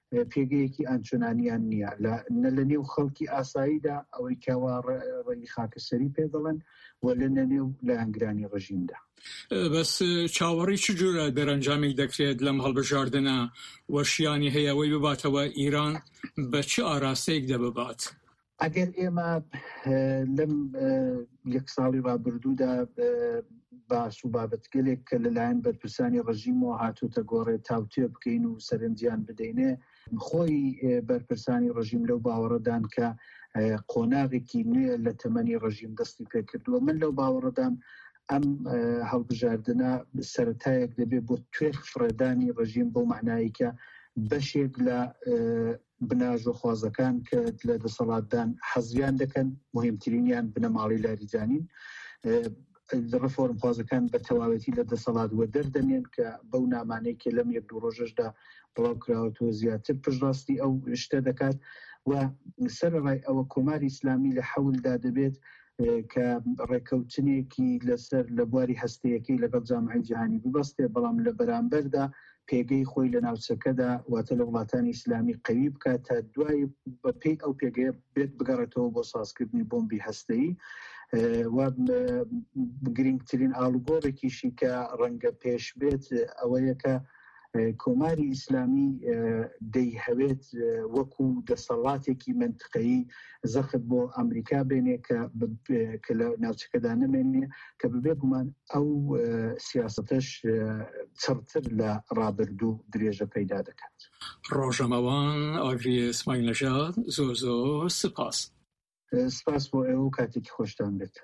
پێگەیەکی ئاچۆنانیان نییە لە نێو خەڵکی ئاساییدا ئەوەی کەوا ڕێی خاکەسەری پێ دەڵێن و لە نێو لایەنگرانی ڕژیمدا. بەس چاوەڕی چ جۆرە دەرەنجامێک دەکرێت لەم هەڵبژاردنە وەشیانی هەیەوەی بباتەوە ئیران بە چ ئاراستەیەک دەببات؟ ئەگەر ئێمە لەم یەک ساڵی ڕابردوودا باس و بابەتگەلێک کە لەلایەن بەرپرسانی ڕژیمەوە هاتووتە گۆڕێ تاوتێ بکەین و سەرنجیان بدەینێ، خۆی بەرپرسانی ڕژیم لەو باوەڕەدان کە قۆناغێکی نوێ لە تەمەنی ڕژیم دەستی پێکردووە. من لەو باوەڕەدام ئەم هەڵبژاردنە سەرەتایەک دەبێت بۆ توێ فرێدانی ڕژیم بۆ معنایی کە بەشێک لە بناژۆ خوازەکان کە لە دەسەڵاتدان حەزیان دەکەن، مهمترینیان بنەماڵی لاریجانین، ڕفۆرم خوازەکان بە تەواوەتی لە دەسەڵات وە دەردەنێن کە بەو نامانەی کە لەم 1-2 ڕۆژەشدا بڵاو کراوەتەوە زیاتر پشتڕاستی ئەو شتە دەکات و سەرڕای ئەوە کۆماری ئیسلامی لە حەولدا دەبێت کە ڕێکەوتنێکی لەسەر لە بواری هەستەیەکەی لەگەڵ جامعەی جیهانی ببەستێ، بەڵام لە بەرامبەردا پێگەی خۆی لە ناوچەکەدا واتە لە وڵاتانی ئیسلامی قەوی بکات تا دوای بەپێی ئەو پێگەیە بێت بگەڕێتەوە بۆ سازکردنی بۆمبی هەستەیی و گرنگترین ئاڵوگۆڕێکیشی کە ڕەنگە پێش بێت ئەوەیە کە کۆماری ئیسلامی دەیهەوێت وەکو دەسەڵاتێکی منتقەیی زەخت بۆ ئەمریکا بێنێ کە لە ناوچەکەدا نەمێنێ کە ببێ گومان ئەو سیاسەتەش چڕتر لە ڕابردوو درێژە پەیدا دەکات. ڕۆژەمەوان ئاگری ئیسماعیل نەژاد زۆر زۆر سپاس. سپاس بۆ ئێوە و کاتێکی خۆشتان بێت.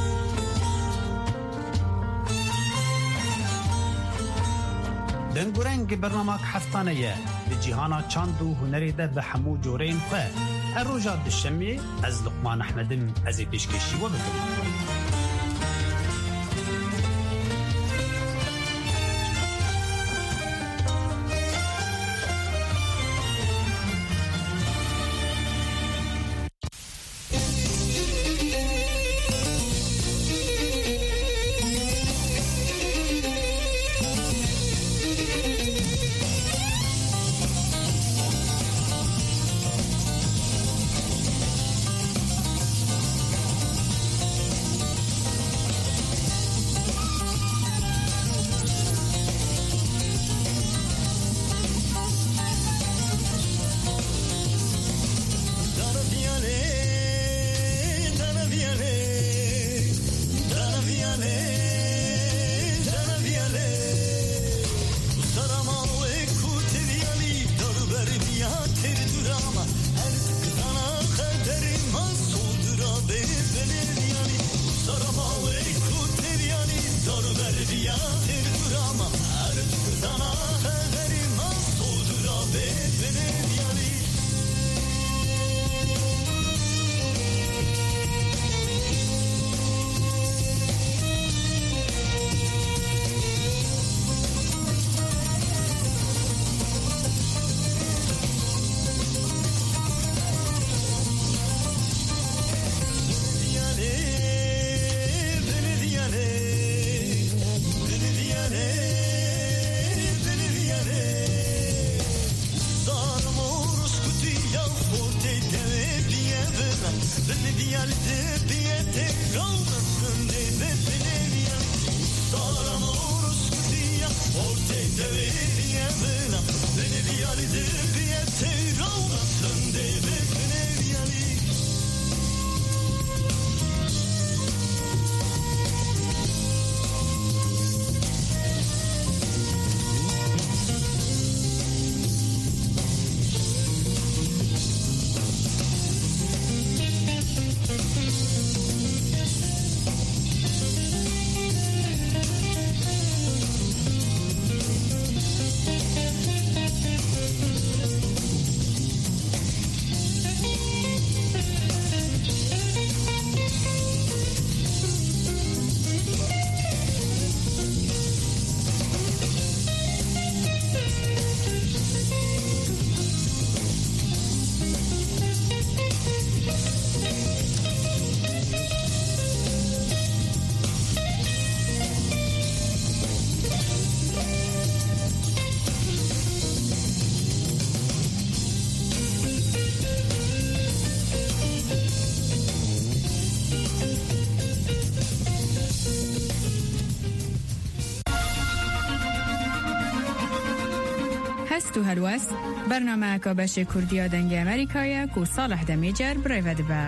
دنگورنگ برنامه هفتانه به جهان چاند و هنری ده به همو جورین خواه هر روژا دشمی از لقمان احمدم از پیشکشی و بکنم. هست و هلوست برنامه که بش کردیا دنگ امریکایی که صالح دمیجر برای با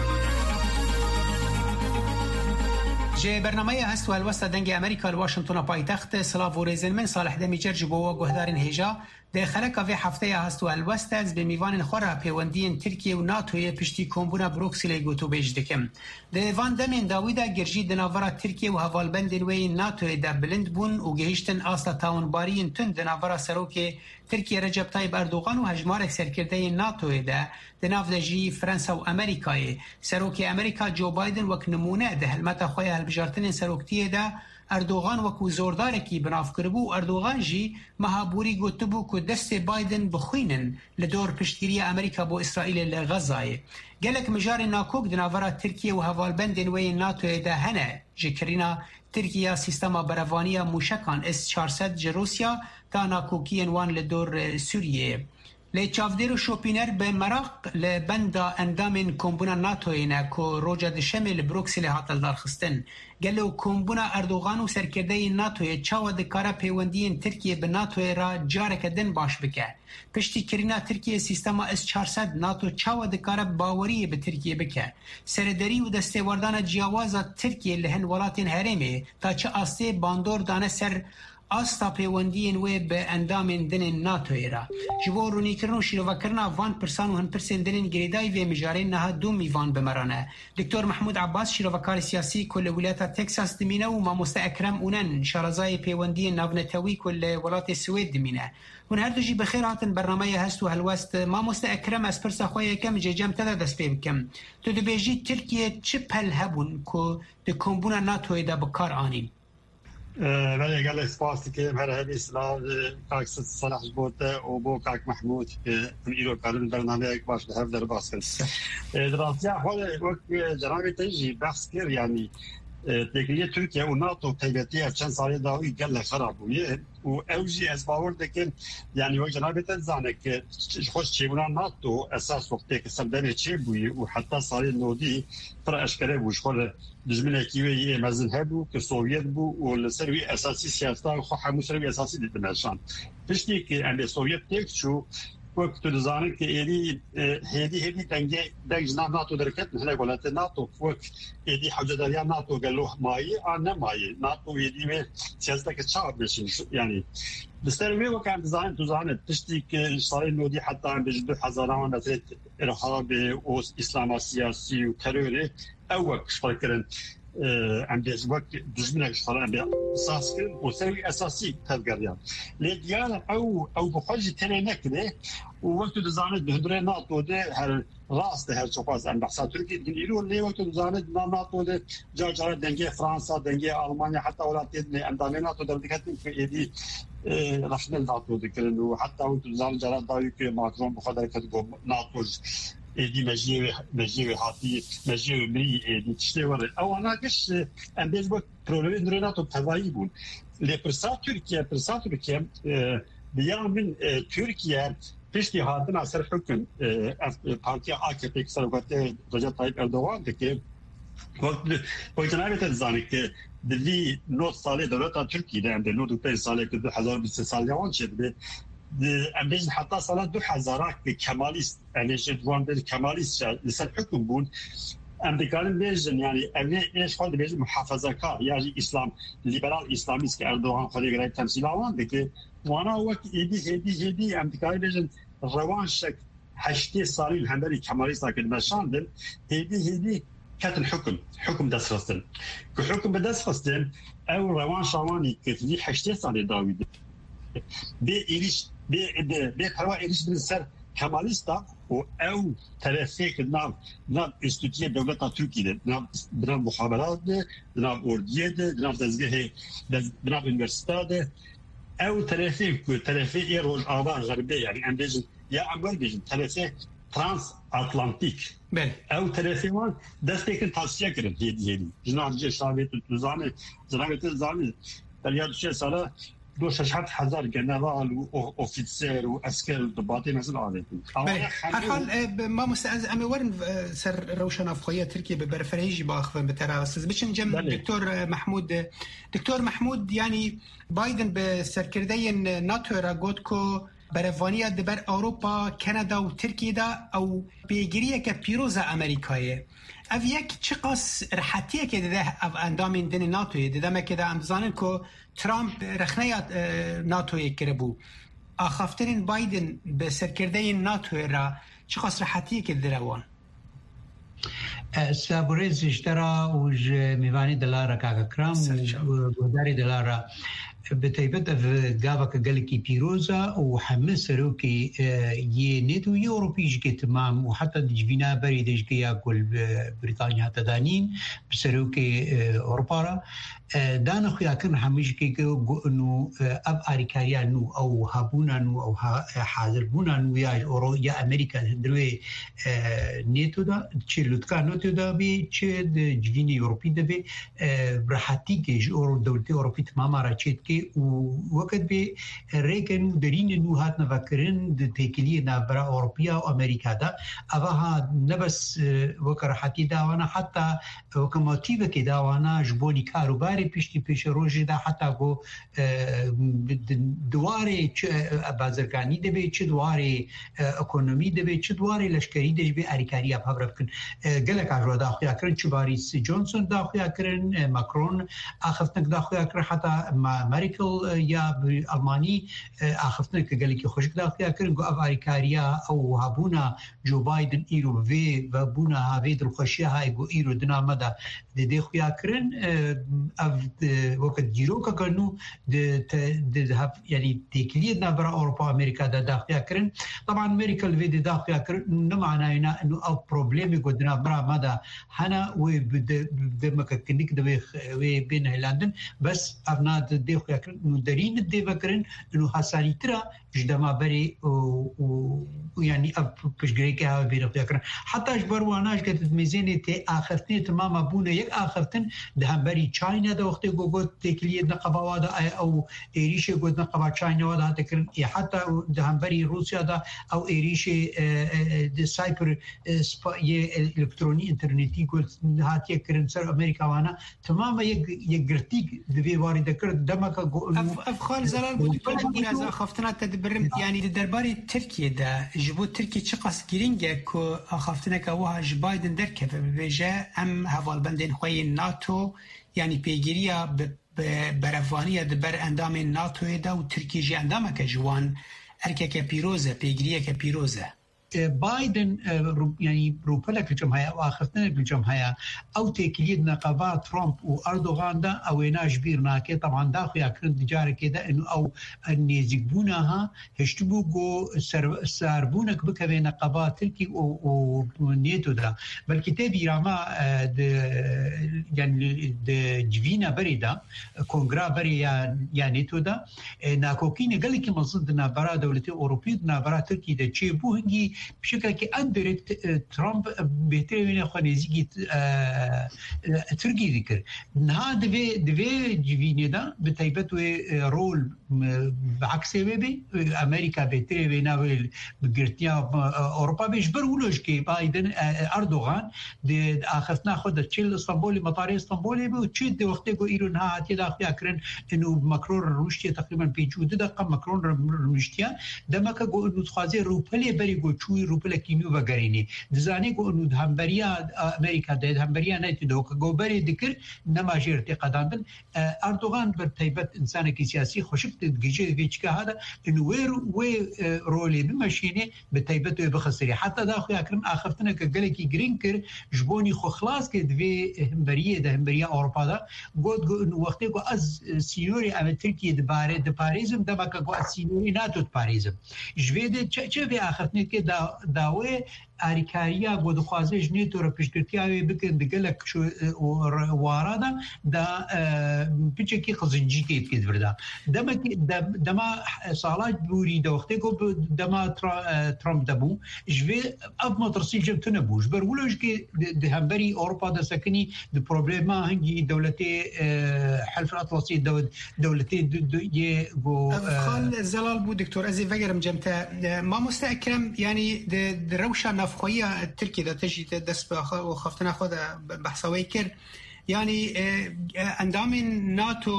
جه برنامه هست و هلوست دنگ امریکا واشنطن پایتخت سلاف و ریزن من صالح دمیجر جبوا گهدارین هجا در خلق في هفته هست و الوست از به میوان خورا پیوندین ترکیه و ناتوی پشتی کمبونا بروکسل گوتو بیج دکم. ده وان دمین داویدا گرجی دناورا ترکیه و حوالبندین وی ناتوی دا بلند بون و گهشتن آسا تاونبارین تن دناورا سروک ترکیه رجب طایب اردوغان و هجمارک سرکرده ناتوی دا دناف دجی فرانسا و امریکای سروک امریکا جو بایدن وک نمونه ده هلمتا خوی هلبجارتن سروکتیه دا اردوغان وکو زوردارکی بناف کربو اردوغان جی مهابوری گوتبو که دست بایدن بخوینن لدور پشتگیری امریکا بو اسرائیل لغزای گلک مجار ناکوک دناورا ترکیه و حوالبندن وی ناتو ده هنه جکرینا ترکیه سیستما بروانیا موشکان S-400 جروسیا تا ناکوکی انوان لدور سوریه لی چافدیر و شوپینر به مراق لبندا اندامین کمبونا ناتوینا که روجا دشمه لبروکسل هاتل دارخستن گلو کمبونا اردوغان و سرکرده ناتوی چاو دکارا پیوندین ترکیه به ناتوی را جارک دن باش بکه پشتی کرینا ترکیه سیستما S-400 ناتو چاو دکارا باوری به ترکیه بکه سردری و دسته وردان جیاوازا ترکیه لهن ولاتین هرمه تا چه آسته باندور دانه سر آستا پیوندین و به اندام دن ناتوی را جوار رونی کرن و شیروا کرنا وان پرسان و هن پرسن دنین گریدای و مجارین نها دو میوان بمرانه دکتور محمود عباس شیروکار سیاسی کل ولایت تکساس دمینه و ماموست اکرم اونن شارزای پیوندین ناونتوی کل ولایت سوید دمینه ون هر دوجی بخیر هاتن برنامه هست و هلوست ماموست اکرم از پرسا خواه کم جم تدا دست پی بکم تو دو بیجی ترکیه چه پل هبون که دو کمبونا ناتوی دا بکار آنیم بله گل اسپاسی که هر همی سلام کاک صلاح بوده و بو کاک محمود که ایرو کارن برنامه یک باش ده در باز کن دراستی حال وقت جناب تیجی بحث کر یعنی تکلیه ترکیه و ناتو پیوتی چند سالی داوی گل خرابویه و اوجی از باور دکن یعنی وقت جناب تزانه که خوش چیمونا ناتو اساس وقتی که سردن چی بوی و حتی سالی نودی پر اشکره بوش خود دجمنه کیوی مزن هبو که سوویت بو و لسروی اساسی سیاستا خو همو سروی اساسی دمشان پشتی که ام سوویت تک شو وقت دزانه که ایدی هدی دنگ ناتو درکت مثل ولایت ناتو وقت ایدی حوجداریا ناتو گلو مایی آن مایی ناتو ایدی و سیاستا که چاپ بشین یعنی بستروی وقت دزانه پشتی که سال نودی حتی بجدو هزاران نظرت ارهاب و اسلام سیاسی و تروری او شغل کردن ام بیز وقت دشمنه شغل ام اساس کردن و سوی اساسی تذکریان لیدیان او بخوجی تنه نکده و وقت دزانه بهدره ناتو ده هر راست هر چوپاز ام بحثا ترکی دنیرو لی وقت دزانه ناتو ده جاجاره دنگه فرانسا دنگه آلمانیا حتی ولایت اندامه ناتو در دکتن که ایدی رفنل ناتو دکرن و حتی وقت دزانه جرات داوی که ماکرون بخواد درکت گو ناتو ایدی مجیوی هاتی مجیوی می ایدی تشتی وره او انا کش ام بیز با پروبلم در ناتو توایی بود لی پرسا ترکیه بیان من ترکیه پشتی هاتن اثر حکم پارتی AKP سرکت رجب طایب اردوغان که وقت جنابت زانی که دلی 9 ساله دولت ترکیه ده ام دل 95 ساله که 2023 سالیان شد ام بیز حتی سال 2000 که کمالیست انیشیدوان به کمالیست لسر حکم بود ام دکارن بیزن یعنی امی ایش خود بیزن محافظه‌کار یعنی اسلام لیبرال اسلامیست که اردوغان خودی گرای تمثیل آوانده که وانا وقت ایدی ام دکارن بیزن روانشک 8 سالی هندری کمالیست که نشاندن ایدی کتن حکم دست خستن که حکم به دست خستن او روان شوانی که 8 سالی داویده به پروا ایریش بین سر کمالیستا و او طرفی که نام استودیه دولت ترکیه نام مخابرات ده نام اردیه ده نام دزگه نام انورسیته ده او طرفی ایران آبان غربی یعنی ام بیجن یا اول بیجن طرفی ترانس اتلانتیک او طرفی وان دستی که تاسیه کرد هیدی جنابجی شاویت دوزانه در یاد چه ساله 2,000 جنرال و اوفيتسير وعسكر ضباطي مثلا هذا الحال ما مستعز امي ورن سر روشن افخويه تركيا ببرفريجي باخ بترى استاذ بشن جم دكتور محمود يعني بايدن بسركردين ناتو را گوت کو برفانیه دبر اروپا کانادا و ترکیه دا او پیگیریه که پیروز امریکایه او یک چقاس راحتیه که ده او اندام دن ناتوی دیدم که ده امزانن که ترامپ رخنه ناتوی کربو آخافترین بایدن به سرکرده ناتوی را چقاس راحتیه که ده روان سابوريز اشترى وج ميفاني دلارا كاكرام وداري دلارا بتيبت جابك قالكي بيروزا وحمس روكي ينيتو يوروبيج كي تمام وحتى دجفينا بريدج كي ياكل بريطانيا حتى دانين بسروكي اوروبا دانا خويا كن حميش كي انه اب اريكاريا نو او هابونا نو او حاضر بونا نو يا اورو يا امريكا دروي نيتو دا تشيلوتكا نوتو دا بي تشد دجفيني يوروبي دبي براحتي كي اورو دولتي اوروبي تمام راتشيت كي وقت بي ريكن درين نو هات نفكرن د تكليه نابرا اوروبيا وامريكا دا ابها نبس وكراحتي دا وانا حتى وكموتيف كي دا وانا جبوني كاروباري پیش روزی دا حتی گو دواره بازرگانی دبی چه دواره اکونومی دبی چه دواره لشکری دبی اریکاری اب هبرف کن گلک اجرا دا خویا کرن چه باریس جونسون دا خویا کرن ماکرون اخفتنک دا خویا کرن حتی مارکل یا آلمانی اخفتنک گلکی خوشک دا خویا کرن گو اب اریکاریا او هابونا جو بایدن ایرو وی و بونا هاوی دل خوشی های گو ایرو دنامه دا دی خویا کرن وقت جيروكا كانوا يعني تكليد نبرا اوروبا امريكا دا داخل كرن طبعا امريكا الفيدي داخل كرن نمعنا هنا انه او بروبليم يقول نبرا مدى هنا وبدمك كنيك دبي بين هيلاندن بس ابناد داخل كرن انه دارين الديفكرن انه حساني ترى جدما بري ويعني بشجريكها بيرقيا حتى اجبر واناش كانت ميزانيه اخرتني تمام ابونا يك اخرتن دهم بري تشاينا دا وقت جوجو تكليه نقبه وادا او ايريشه جود نقبه تشاينا وادا تكرن حتى دهم بري روسيا دا او ايريشه د سايبر الكتروني انترنتي جود هات يكرن سر امريكا وانا تمام يقرتيك دبي وارد كر دمك افخال زلال بود بلد خفتنا تدبرم يعني درباري تركيا دا جبو تركيا چقاس گيرينگه كو خفتنا كوها بايدن دركه بيجا ام هوال بندين خوي ناتو يعني بيجريا برفانية دبر اندام ناتو دا و تركيا جي اندام كجوان اركا كبيروزة بيجريا كبيروزة بايدن يعني روبلك الجمهورية واخذنا الجمهورية او تكليد نقابات ترامب واردوغان دا او يناش بيرناكي طبعا داخل يكرن تجارة كده انه او ان يزقبونها هشتبوغو ساربونك بكبه نقابات تركي ونيتو دا بل كتابي راما يعني جفينا بريدا كونغرا بري يا نيتو دا ناكوكين قال لك مصدنا برا دولتي اوروبيه نابرا تركي دا تشيبو هنجي بشكل كي اندركت ترامب بهترين خانزيجي تركي ذكر نها دفي جفيني دا بتايبت رول بعكس بي امريكا بهترين ناويل بقرتيا اوروبا بيجبر ولوش كي بايدن اردوغان دي اخذنا خد تشيل اسطنبول مطار اسطنبول وتشد وقتكو ايرون ها تدا فكرن انه ماكرون روشتي تقريبا بيجود دقه ماكرون روشتيا دمك جو انه تخازي روبلي بريغو چوي روبل كيميو وغريني دزاني جو انه همبريا امريكا ده همبريا نيت دوك جو بري ذكر نما جيرتي قدامن اردوغان برتيبت انسان سياسي خوشك تجي فيچكا هذا انه وي رولي بمشينه بتيبت بخسري حتى داخل اكرم اخفتنا كجلكي جرينكر جبوني خو خلاص كدفي همبريه ده همبريا اوروبا ده قد انه وقت جو از سيوري ام تركيا د باريزم ده بقى جو سيوري ناتو باريزم جويده چه في اخفتنا كده داوي اریکاریا گود خوازش نیتو را پیشگرتیاوی بکن دگلک شو واردا دا پیچکی خزنجی کیت کید بردا دما سالات بوری دا وقتی کو دما ترامپ دبو جوی اب مترسیل جبتونه بوش بر ولوش کی دهمبری اوروبا دا سکنی د پروبلما هنگی دولتی حلف الاطلسي دولتی جو خال زلال بو دكتور ازي فجرم جمتا ما مستأكرم يعني د روشا خويا التركي ده تجي دس وخفتنا خذ بحثوي كر يعني اندام ناتو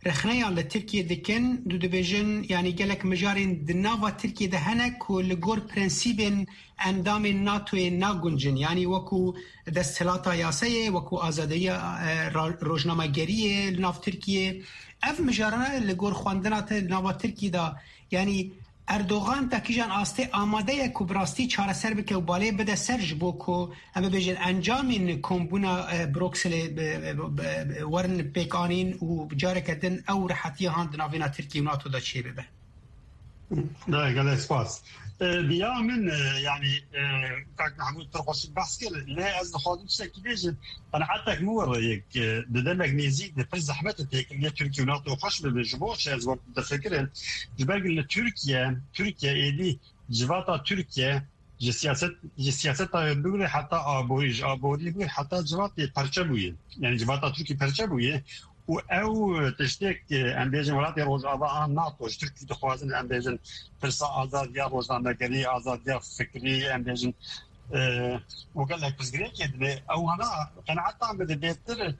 رخنيان لتركيا دكن دو دبيجن يعني قالك مجارين دنافا تركيا دهنك ولغور برنسيبين اندام ناتو ناغونجن يعني وكو دستلاتا ياسية وكو آزادية روجنامه‌گریه لناف تركيا اف مجارنا لغور خواندنات ناوا تركيا دا يعني اردوغان تاکیجان آسته آماده کو براستی چاره سر بکه و باله بده سرج بو کو اما بجن انجامین کمبونا بروکسل ورن پیکانین و جاره کردن او رحتی هاند ناوینا ترکیه و ناتو دا چیه ببه لا قال اسپاس بیا من يعني كاك محمود ترخص بحث لا از خادم سكيبيجن انا حتى مو رايك بدلك نزيد في زحمه هيك تركيا وناتو خش بالجبوش از وقت تفكر جبال تركيا ايدي جواتا تركيا سياسات بيقول حتى ابوري حتى جوات برشبويه يعني جواتا تركيا برشبويه او تشتك امبيجن ولاتي روزافا ناتو تركي دخوازن امبيجن فرصه ازاد يا روزنامه‌گری ازاد يا فكري امبيجن وقال لك بس غريك او انا قناعت عم بدي بيتر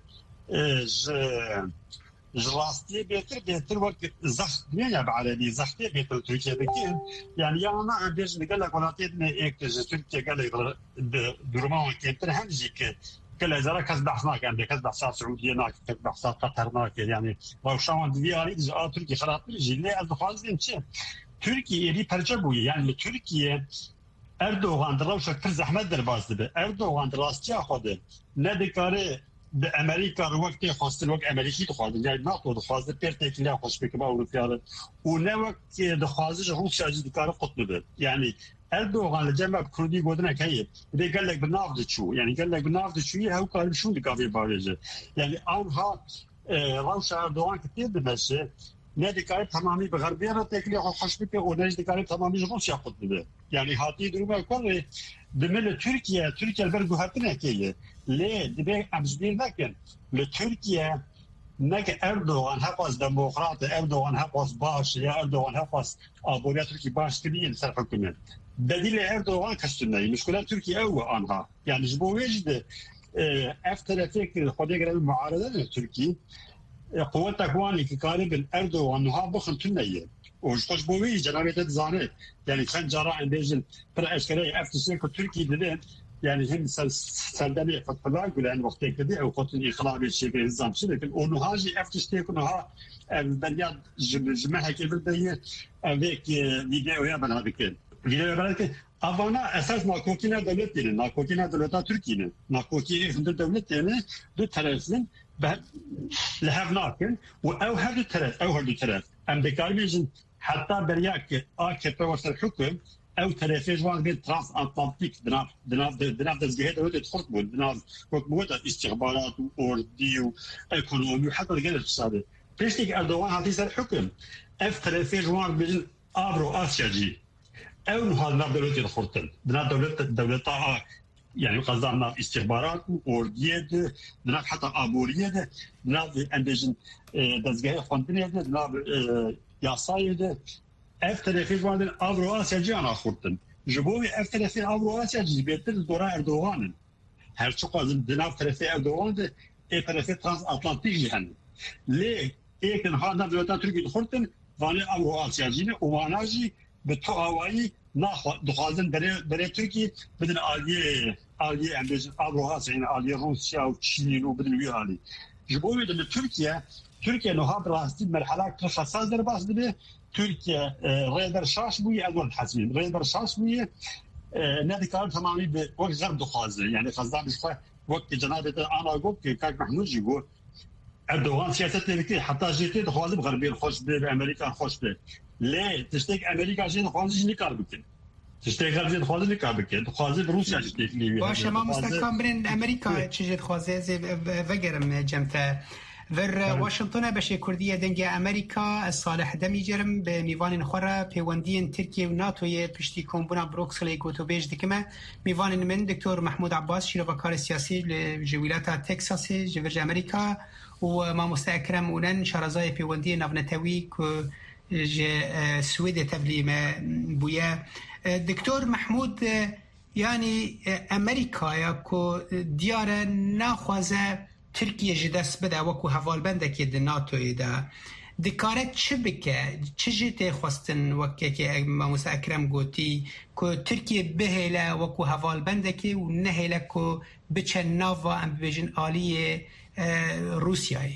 جراستي بيتر وقت زخت يعني بعربي زختي بيتر تركيا بكين يعني انا امبيجن قال لك ولاتي ايك تركيا قال لك دروما كنت هنجيك كل إذا كذب حسناك عندك كذب حساب سعودية ناك كذب حساب قطر ناك يعني روشان دياري تركي خلاص بيجي ليه الخوازين شيء تركيا اللي برجبوي يعني تركيا أردوغان دروشة كرز أحمد درباز ده أردوغان دراستي أخذ ندكاره بأمريكا وقت خاص الوقت أمريكي تخاذ يعني ناتو تخاذ بيرتك لا خوش بكما أوروبيا ونوقت تخاذ روسيا دكاره قطبه يعني اردوغان لجمع كردي قدنا كيف ده قال لك بنافذ شو يعني قال لك بنافذ شو هو قال شو دكافي بارجه يعني انها روش اردوغان كثير بمشي نادي كارب تمامي بغربيه تكلي خشبك ونجد كارب تمامي روسيا قطبه يعني هاتي دروما كل بمل تركيا البرغو هاتنا كيه ليه دبي امزبير لكن لتركيا نك اردوغان هفاز ديمقراط اردوغان هفاز باش يا اردوغان هفاز ابوريا تركي باش كبير سر حكومه بديل اردوغان كشتناي مشكله تركيا او انها يعني جبو وجد افترافيك خدي غير المعارضه التركي قوه تكواني كقارب اردوغان نها بخن تنيه وش بوي جنابه تزانه يعني كان جرى عندنا ترى اشكاليه افتسيك تركي دلين يعني هم سلدني فتحوا يقول عن وقت كذا او قلت انقلاب الشيء نظام شنو لكن انه هاجي افتشتيك انها البلاد جمعها كيف بديه avec فيديو يا بنا هذيك فيديو بنا افانا اساس ناكوكينا دولتين ناكوكينا دولتا تركيا ناكوكي عند دولتين دو طرفين لهفناكن او هذا الثلاث ام بكارميجن حتى برياك اكيب وسط الحكم او ثلاثه جوان بين ترانس اتلانتيك دناف دزجهد ودي تخرطوا دناف وقت استخبارات واردي وايكونومي وحتى الجانب الاقتصادي بيشتيك اردوغان هذه الحكم اف ثلاثه جوان بين افرو اسياجي او هذا دولتي الخرطن دولة يعني قصدنا استخبارات وارديه دناف حتى ابوريه دناف اندجن دزجهد خونتنيه دناف ياسايد اف تلفزيون افرو اسيا انا خرطن جبوي اف تلفزيون افرو اسيا بيتر دورا اردوغان هل شقا دناف تلفزيون اردوغان اي تلفزيون ترانس اتلانتيك جهن ليه ايكن هذا دولتا تركي خرطن فاني افرو اسيا جيني واناجي بتو هواي ناخذ دخازن بري تركي بدن اليه عند افرو اسيا يعني اليه روسيا وتشين وبدن ويالي جبوي دن تركيا نو هاب راستي مرحله حساس در باس دبي تركيا ريدر شاش بوي اول حسين ريدر شاش بوي نادي كان تمامي بوقت غرب دخازه يعني قصدان بشوي وقت جنابه انا قلت كاك محمود يقول اردوغان سياسته لك حتى جيتي دخازه بغربي خوش بامريكا خوش به ليه تشتك امريكا جين خوازه نكار بك تشتك غربي دخازه نكار بك دخازه بروسيا تشتك لي باشه ما مستحكم بين امريكا تشجع خوازه زي وگرم جمته ور واشنطن بشه کردی دنگ امریکا صالح دمی جرم به میوان خوره پیوندی ترکیه و ناتو پشتی کمبونا بروکسل گوتو بیج دکمه میوان من دکتر محمود عباس شیروکار سیاسی لجویلات تکساس جورج امریکا و ما مستأکرم اونن شارزای پیوندی نونتوی که سوید تبلیم بویا دکتر محمود يعني امريكا ياكو ديار ناخذه ترکیه جی دست بده وکو هفالبندکی د ناتوی ده دکارت چه بکه چه جیت خواستن وکی که ماموس اکرم گوتی که ترکیه بهیله وکو هفالبندکی و نهیله که بچه ناو ام بیجن آلی روسیای.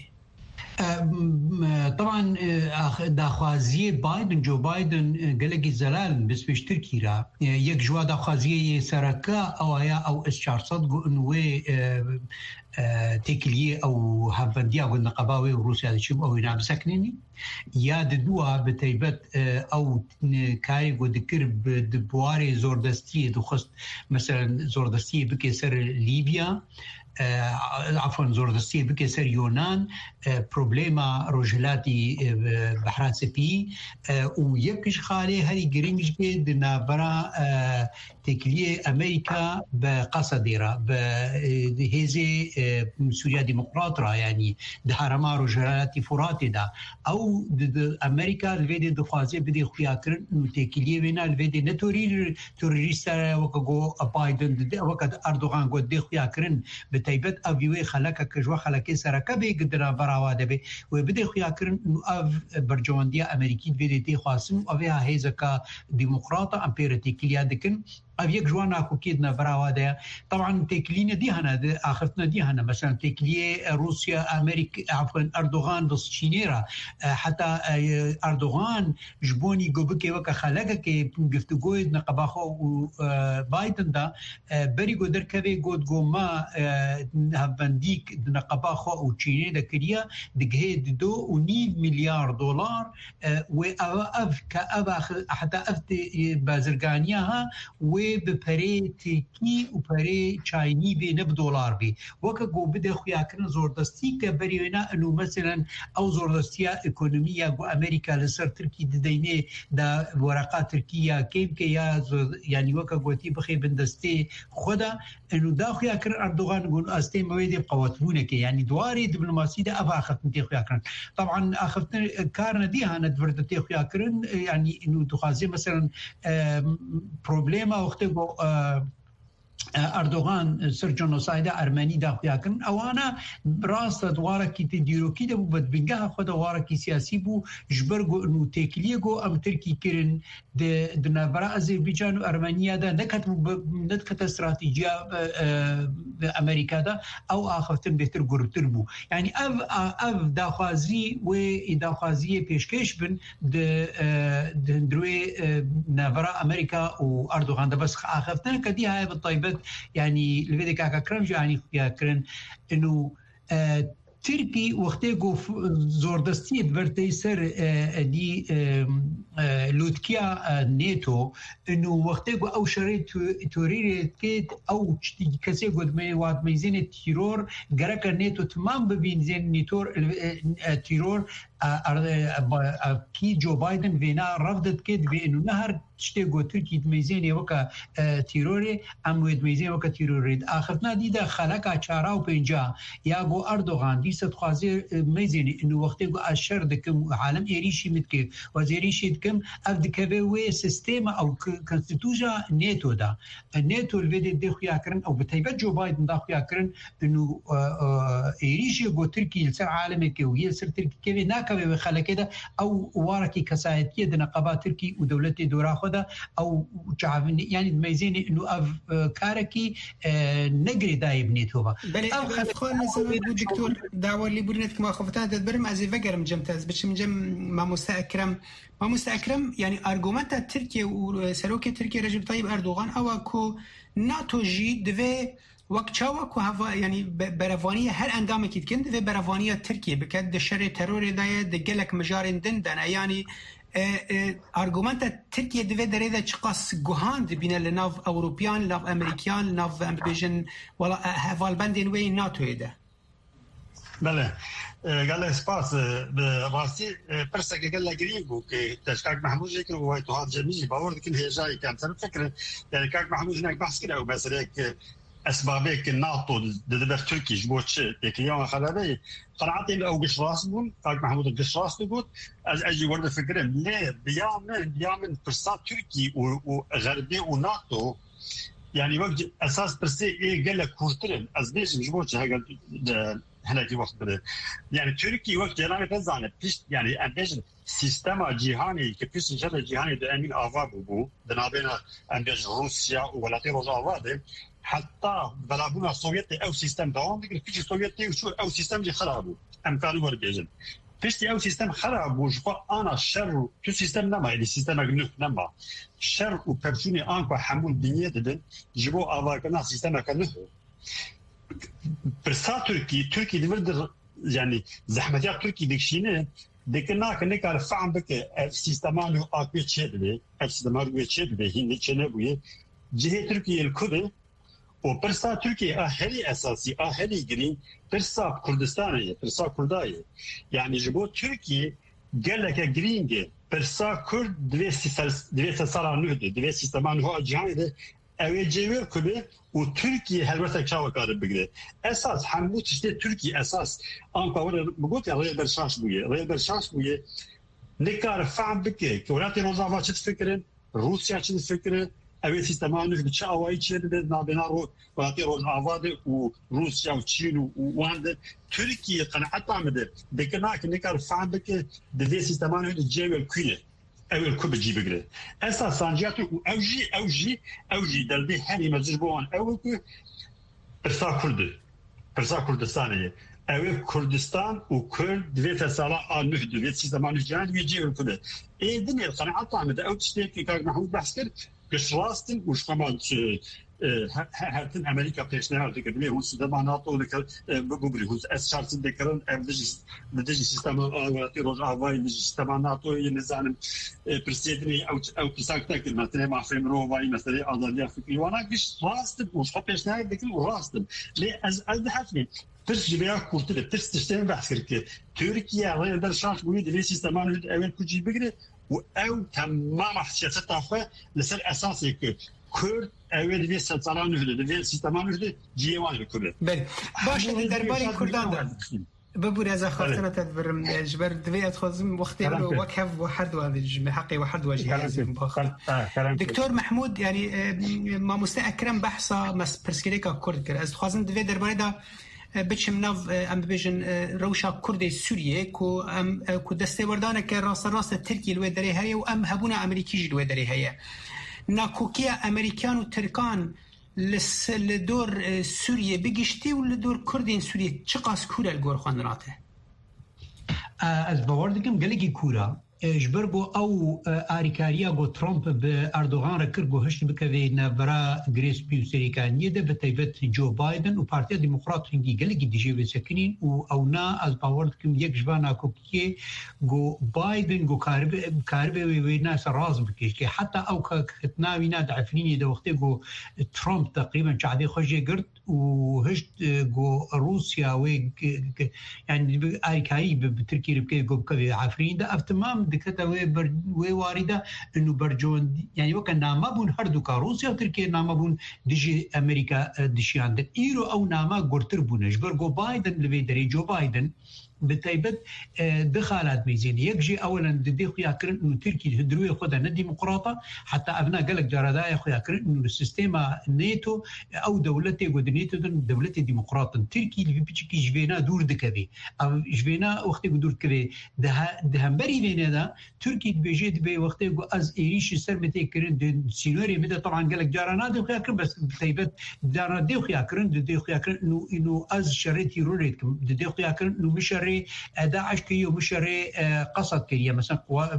طبعا داخوازی بايدن جو بايدن قلقي زلال بس بيش تركي را يك جوا داخوازي سركا او هيا او اشعار صدقوا انه تكليه او هافنديا قلنا قباوي وروسيا هذا شبه او ينام سكنيني يا دوا بتيبت او كاي ذكر بدبواري زوردستي دخست مثلا زوردستي بكسر ليبيا عفوا زوردستي بكسر يونان بروبليما روجلاتي بحرات سبي ويكش خالي هذه جرينج بيد نابرا تكليه امريكا بقصديرا بهذه سوريا ديمقراطرا يعني دهرما روجلاتي فراتي دا او امريكا الفيدي دخوازي بدي خياكرن تكليه بينا الفيدي نتوري توريستا وكو بايدن وقت اردوغان قد دي خياكرن بتيبت افيوي خلقه كجوا خلقه سركبي قدرا براوادبي وبدي خياكرن اف برجوانديا امريكي فيدي تي خاصن اوها هيزكا ديمقراطا امبيرتيكليا دكن أبيك جوانا كوكيدنا براوادة طبعا تكلينا دي هنا آخرتنا دي هنا مثلا تكلية روسيا أمريكا عفوا أردوغان بس شينيرا حتى أردوغان جبوني جوبكي وكا خلاقك قفتقويد نقباخو بايدن دا بري قدر كذي قد قوما هفنديك نقباخو وشيني دا كريا دقهيد $2 مليار وأف كأباخ حتى أفت بازرقانياها بپره ترکی و پره چاینی بی نب دلار بی وکا گو بده خویا کرن زوردستی که بریوینا انو مثلا او زوردستی اکونومیا گو امریکا لسر ترکی ددینه دا ورقات ترکیه کیم که یعنی وکا گوتی بخی بندستی خودا انو دا خویا کرن اردوغان گون استی مویدی بقواتبونه که یعنی دواری دیپلوماسی دا ابا اخفتن تی خویا کرن طبعا اخفتن کارنا دی هانا دورد تی خویا کرن يعني انه تخازي مثلا بروبليما وقتو اردوغان سر جنوسايد ارمني دا خياكن او انا براست دواره كي تديرو كي ده بد بنجها خد دواره كي سياسي بو جبرغو انه تكليغو ام تركي كيرن د نبرا اذربيجان وارمينيا دا نكت استراتيجيه امريكا دا او اخفتن بهتر غرتربو يعني اف داخازي و داخازي بيشكش بن د دروي نبرا امريكا واردوغان دا بس اخفتن كدي هاي بالطيبه يعني لذلك أكرم يعني أكرم إنه تركي وقتها زوردستي برتي سر دي لوتكيا ناتو إنه وقتها أو شريط تورير كيت أو كسي قد ما واد ميزين التيرور جرك ناتو تمام ببين زين نيتور التيرور كي جو بايدن فينا رفضت كده بانه نهر تشتغل تركي تميزين وكا تيروري امود ميزين وكا تيروري اخرنا دي دا خلق چارا و پنجا يا بو اردوغان دي ستخازي ميزين انه وقتي اشر دكم عالم ايريشي متك وزيريشي دكم افد كبوي سيستم او كونستيتوشن ناتو دا الناتو الفيدي دي خويا كرن او بتيبت جو بايدن دا خويا كرن انه ايريشي بو تركي السر عالمي كي ويسر تركي كيف ناكا خلق كده او واركي كسايتيه د نقابات تركي ودولتي دورا خدا او يعني ميزين انه اف كاركي نجري دايب نيتوبا بل خلنا زمان دكتور دعوه اللي بنتك ما خفتها تدبر مع زي فقر مجمتاز باش مجم ما مستأكرم يعني ارغومنت تركيا وسلوك تركيا رجب طيب اردوغان او كو ناتو جي دفي وقتشاوا كو هوا يعني برافانيه هر اندام كيت كند في برافانيه تركيا بكد الشر ترور داي دجلك مجارين دندن يعني ارغومنت تركيا دفي دريده تشقاس جوهاند بين الناف اوروبيان لاف امريكان لاف امبيجن ولا هفال بندين وي ناتو ده بله قال سباس براسي برسك قال لك جريبو كي تشكاك محمود جيك هو توهاد جميل باور كل هي جاي كان فكره يعني كاك محمود هناك بحث كده ومثلا اسبابك الناطو دبر تركي جبوتش تكليون خلابي قرعتي او قش راسبون كاك محمود قش راس تقول اجي ورد فكره ليه بيامن فرصات تركي وغربي وناتو يعني وقت اساس برسي ايه قال لك كورترن ازبيش جبوتش هاقل هنا في وقت بده يعني تركيا وقت جنان تزانه بيش يعني أنديش سيستم جهاني كبيش نشر جهاني دائمين آفاب بو دنابنا أنديش روسيا وولاتي روزاواده حتى بلابونا السوفيتي أو سيستم دوام ديك فيش السوفيتي وشو أو سيستم اللي خرابو أمكانه وربيجن فيش أو سيستم خراب وجفا أنا شر تو سيستم نما اللي سيستم أجنوك نما شر وبرشوني أنكو حمول الدنيا ددن جبو أفاكنا سيستم أكنه برسا تركي دمر يعني زحمتيات تركي ديكشينه دكنا كنك فهم بك سيستمان أكبر شيء سيستمان أكبر شيء هي نشنه بيه جهة تركيا الكل وبرسا تركيا أهلي أساسي أهلي جرين برسا كردستانية برسا كرداية يعني جبو تركيا قال لك جرينجة برسا كرد دويس سالة نهدي دويس سيستمان هو جهاني اوی جویر کبه و ترکیه هلوسه چاو کار بگیره اساس همون چیزی ترکیه اساس آنکه بگوت ریل برشاش بویه نکار فهم بکه که ولایت روزافا چه فکرن روسیا چه فکرن اوی سیستمانش به چه آوایی چه ده نابینا رو ولایت روزافا و روسیا و چین و وانده ترکیه قناعت آمده دکنا که نکار فهم بکه ده سیستمانش جویر کنه اول كوب جي بقرا اساس سانجاتو اوجي دلبي هاني مزجبون اول كو برسا كردستانيه اول كردستان وكرد دويت سالا ان نهد دويت سيستمان الجان يجي الكوب اي دنيا القناعه طامده او تشتكي كان محمود بحسكر قشراستن وش كمان هاتن امريكا بيشنهار دكبلي هو سيستم ناتو دك بغبري هو اساسا دكرن بدج سيستم اواتي روزافاي سيستم ناتو ينزان بريسيدني او بساكتا مثلا مع فيمرو واي مثلا اضليا فكري وانا قش راست وش بيشنهار دك راست لي از حفني ترس جبيا كورتل ترس تشتين بحث كرك تركيا غير در شاش بويد لي سيستم اول كوجي بغري او تمام سياسه تاخه لسر اساسي ك كرد اول دي سلطنه نهده دي سيستم نهده جيوان الكبرى بل باش درباري كردان ببور از خاطر تدبر جبر دویت خودم وقتی رو وقف واحد واجب حقي واحد واجب دكتور محمود يعني ما مستأكرم بحثا مس برسكريكا كرد كر از خوازم دوی درباره دا بچم ناو ام بيجن روشا كردي سوريا كو دسته وردانه که راست ترکیه لوی دری هيا و ام هبونا امریکی لوی دری هيا ناکوکیا امریکان و ترکان لدور سوریه بگشتی و لدور کردین سوریه چقاس کورا الگور خواندراته؟ از باور دکم گلگی کورا جبر بو او آریکاریا گو ترامپ به اردوغان را کرد گو هشت بکوی نبرا گریس پیو سریکانیه ده به تایبت جو بایدن و پارتیا دموکرات هنگی گلگی دیجه و سکنین و او نا از باور دکم یک جبان آکوکیه گو بایدن گو کاربه وی ناس راز بکش که حتی او که ختناوی نا دعفرینی ده وقتی گو ترامپ تقریبا چعده خوشی گرد و هشت گو روسیا و يعني آریکاری به ترکیه بکه گو بکوی عفرین ده افتمام دكتا وي وارده انه برجون يعني وكان نامبون هردو كروسيا وتركيا نامبون ديجي امريكا دشيان دك ايرو او ناما غورتر بونج برغو بايدن لبيدري جو بايدن بتايبت دخالات ميزين يجي اولا دي خويا كرن انه تركيا هدروي خدها ديمقراطه حتى ابناء قالك جرادايا خويا كرن انه السيستم ناتو او دولتي ودنيتو دولتي ديمقراطه تركي اللي بيجي جبينا دور دكبي او جبينا وقت دور كبي ده همبري بينا تركي بيجي بي وقت از ايريش سرمتي كرن سينوري بدا طبعا قالك جرانا دي خويا كرن بس بتايبت دارا دي خويا كرن انه از شريتي روريت دي خويا كرن انه مش داعش كي ومشري قصد كريا مثلا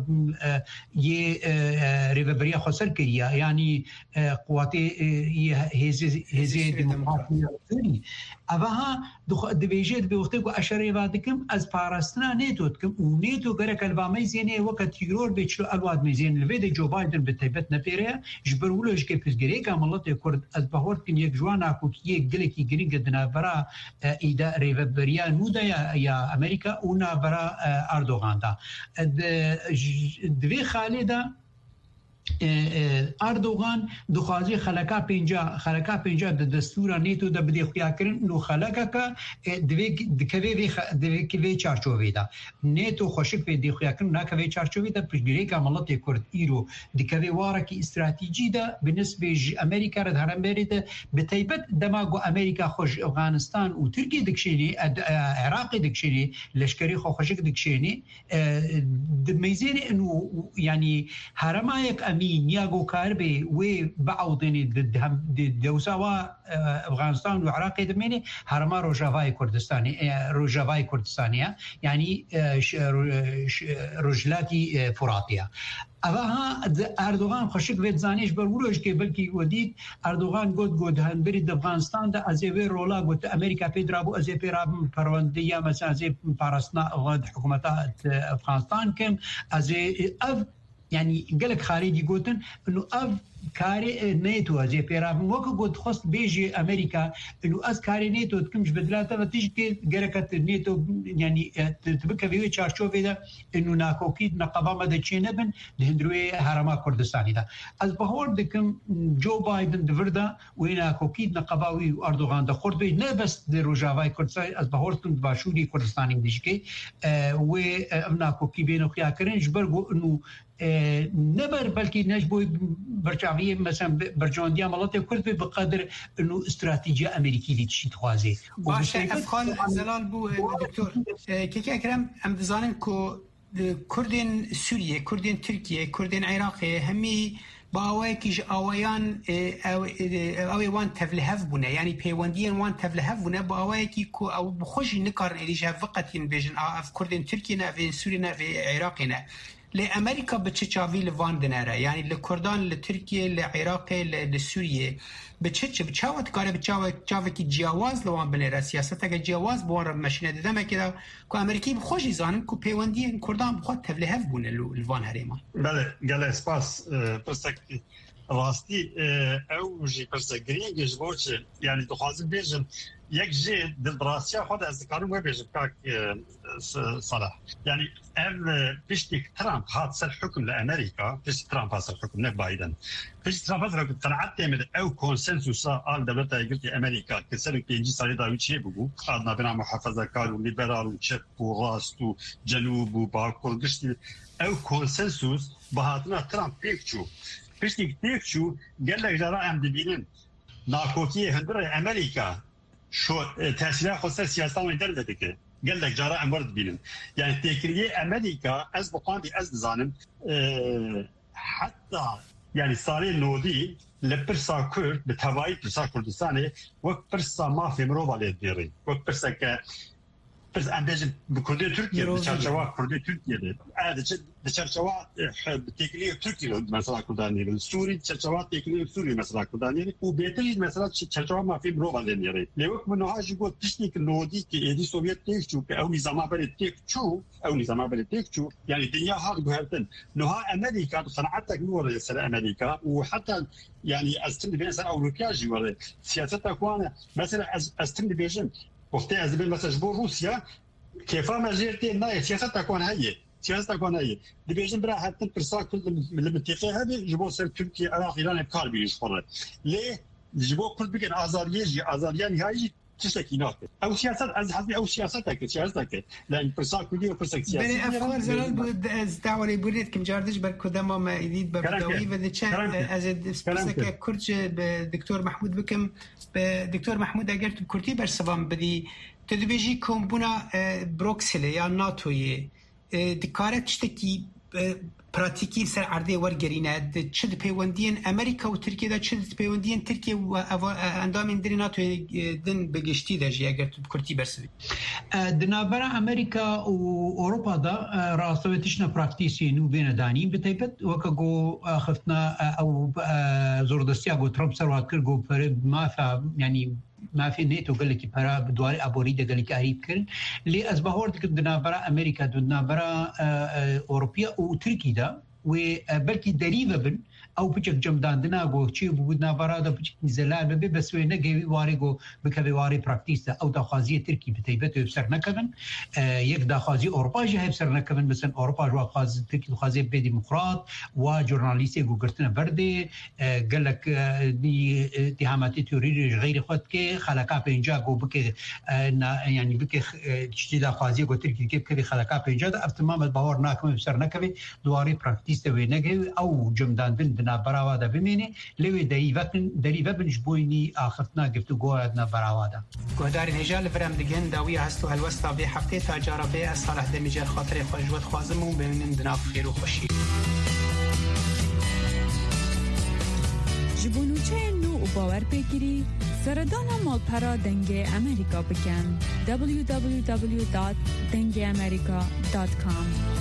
ريفبريا خسر كريا يعني قواتي هزي ديمقراطية أبها دبيجيت بوقتك أشري بعدكم از بارستنا نيتوتكم ونيتو غيرك الباميزيني وقت يرور بيشلو الواد ميزين الفيديو جو بايدن بتايبت نبيريا جبرولوج كي بيزغريكا ملت يكرد از باوركن يك جوانا كوكي جلكي جرينج دنا برا ايدا ريفبريا نودا يا امريكا ونا برا اردوغان دا دوي خالدا اردوغان دخوازی خلکا پنجا د دستور نیتو د بدی خویا کرن نو خلکا کا دکوی چارچوبی دا نیتو خوشک به دی خویا کرن نکوی چارچوبی دا پرگیری که ملت کرد ایرو دکوی واره کی استراتیجی دا بالنسبه امریکا رد هرم برید بتیبت دماغو امریکا خوش افغانستان و ترکیه دکشینی عراقی دکشینی لشکری خوشک دکشینی دمیزین انو یعنی هرمایک امین یاگو کاربی و بعوضنی دوسوا افغانستان و عراق دمینی هرما روجاوای کردستانی یعنی رجلاتی فراتیا اوها اردوغان خوشک وید زانیش برولوش که بلکی ودید اردوغان گود هنبری د افغانستان د ازوی رولا گوت امریکا پیدرابو ازوی پیراب پروندیا مثلا ازوی پارسنا حکومت افغانستان کم ازوی يعني قالك خارجي قلتن انه كاري نيتو ازي بيراب وكو قلت خص بيجي امريكا انه از كاري نيتو تكمش بدلاته فتيجي قالك نيتو يعني تبكى في تشارشو في انه ناكوكيد نقبا مدى تشينبن دهندروي هرما كردستاني ده از بهور دكم جو بايدن دفردا وينا كوكيد نقباوي اردوغان ده خردوي نه بس روجاواي كردستاني از بهور تن باشوري كردستاني ديشكي و ابنا كوكي بينو خيا كرن جبرغو انه نبر بلكي نجبوي برشاوية مثلا برجوانديا مالات كرد بقدر انه استراتيجية امريكية تشي تخوازي باشه افخال زلال بو دكتور كيكي اكرم ام دزانن كو كردين سوريا كردين تركيا كردين عراقي همي باوایکیش آوایان اوی وان تفلهف بونه یعنی پیوندین وان تفلهف بونه باوایکی کو او بخوشی نکارن ایلیجه وقتین بیجن اف کردین ترکیه نه و سوریه نه و عراقی نه لأمريكا بتشافي لفان دنارا يعني لكردان لتركيا لعراق لسوريا بتشاوت كاره بتشاوت كي جواز لوان بنرا سياستك جواز بوار ماشينه دما كده كو امريكي بخوشي زانن كو بيوندي كردان بخوت تفلهف بون لفان هريما بله قال اسباس برسك راستي او جي برسك جرينج جوتش يعني تخازن بيجن یک جه دلبراسیا خود از کارون و بیشتر کاک صلاح یعنی اول پیشتی ترامپ هات سر حکم لامریکا پیشتی ترامپ هات سر حکم نه بایدن پیشتی ترامپ هات سر حکم تنعت تیمد او کنسنسوس آل دولت ایگرتی امریکا که سر پنجی سالی داوی چیه بگو آدنا بنا محافظه کار و لیبرال و چپ و راست و جنوب و باکل گشتی او کنسنسوس بهاتنا ترامپ پیکچو پیشتی پیکچو گله جرا ام دبینن ناکوکی هندره امریکا شو تأثيرها خاصة سياسة وإنترنت ذكر قال لك جراء مرد بينهم يعني تكرية أمريكا أز بقاندي أز نزانم حتى يعني صاري نودي لبرسا كرد بتهواي برسا كردستاني وبرسا ما في مروبا ليديري وبرسا ك بس أندج بكردية تركيا بتشارجوا كردية تركيا هذا بتشارجوا بتكلية تركيا مثلا كرداني السوري تشارجوا تكلية سوري مثلا كرداني وبيتري مثلا تشارجوا ما في مروبا ليديري لوك من هاج يقول تشنيك النودي كإيدي سوفيت تيكشو أو نظام بلد تيكشو أو نظام بلد تيكشو يعني الدنيا هذا بهرتن نها أمريكا صنعتك نور يسأل أمريكا وحتى يعني أستند بين سنة أوروبيا جواره سياستك وانا مثلا أستند بيجن وقتی از بین مثلا جبور روسیا کیفا مجرتی نه سیاست تکون هایی سیاست تکون هایی دیگه برای حتی پرسا کل المنطقه هذه جبور سر ترکیه عراق ایران کار بیش خورد لی جبور کل بگن آزاریه نهایی تشتكي ناقد او سياسات از حسب او سياستك لان برسا كليه وبرسا سياسه بين افكار زلال بود از دعوه بودید که جاردش بر کدام ما ایدید بردوی و چه از سپسک کرچ به دکتر محمود بکم به دکتر محمود اگر تو کرتی بر سوام بدی تدبیجی کوم بونا بروکسل یا ناتوی دکارت تشتكي پراتیکی سر عرضه ورگرینه چه پیوندین امریکا و ترکیه دا چه پیوندین ترکیه و اندام اندری ناتو دن بگشتی دا جی اگر تو کرتی برسوی دنابرا امریکا و اوروپا دا راستویتشنا پراکتیسی نو بین دانیم بتایبت وکا گو خفتنا او زوردستیا گو ترامپ سروات کر گو پر ما فا یعنی ما في نيتو قال لك برا بدواري ابوريده قال لك قريب كرن اللي ازبهور دنابرا امريكا دنابرا اوروبيا وتركيا دا و بلکې دریوه بن او بچک جمداندنا گو چی بود نوارا بچک زلال به بس و نگی واری گو بکوی واری پراکتیس او داخوازی ترکی بتیبت و بسر نکبن یک داخوازی اروپا جه بسر نکبن مثلا اروپا جو خواز ترکی خواز به دموکرات و ژورنالیست گو گرتن برده گلک دی اتهامات تروریستی غیر خود که خلقا پنجا گو بک یعنی بک چی داخوازی گو ترکی که بکوی خلقا پنجا دا تمام باور ناکم بسر نکوی دواری پراکتیس و نگی او جمداندن نابراوا ده بمینه لوی دریوه بنجبوینی آخرتنا گفتگو نابراوا ده گهدار هجال فرام دگن داوی هستو هلوستا به هفته تجاربه صالح دمیجر خاطر خوشوت خوازم و ببینیم دناف خیر و خوشی جبونوچه نو و باور بگیری سردان مالپرا دنگ امریکا بکن www.dengeamerica.com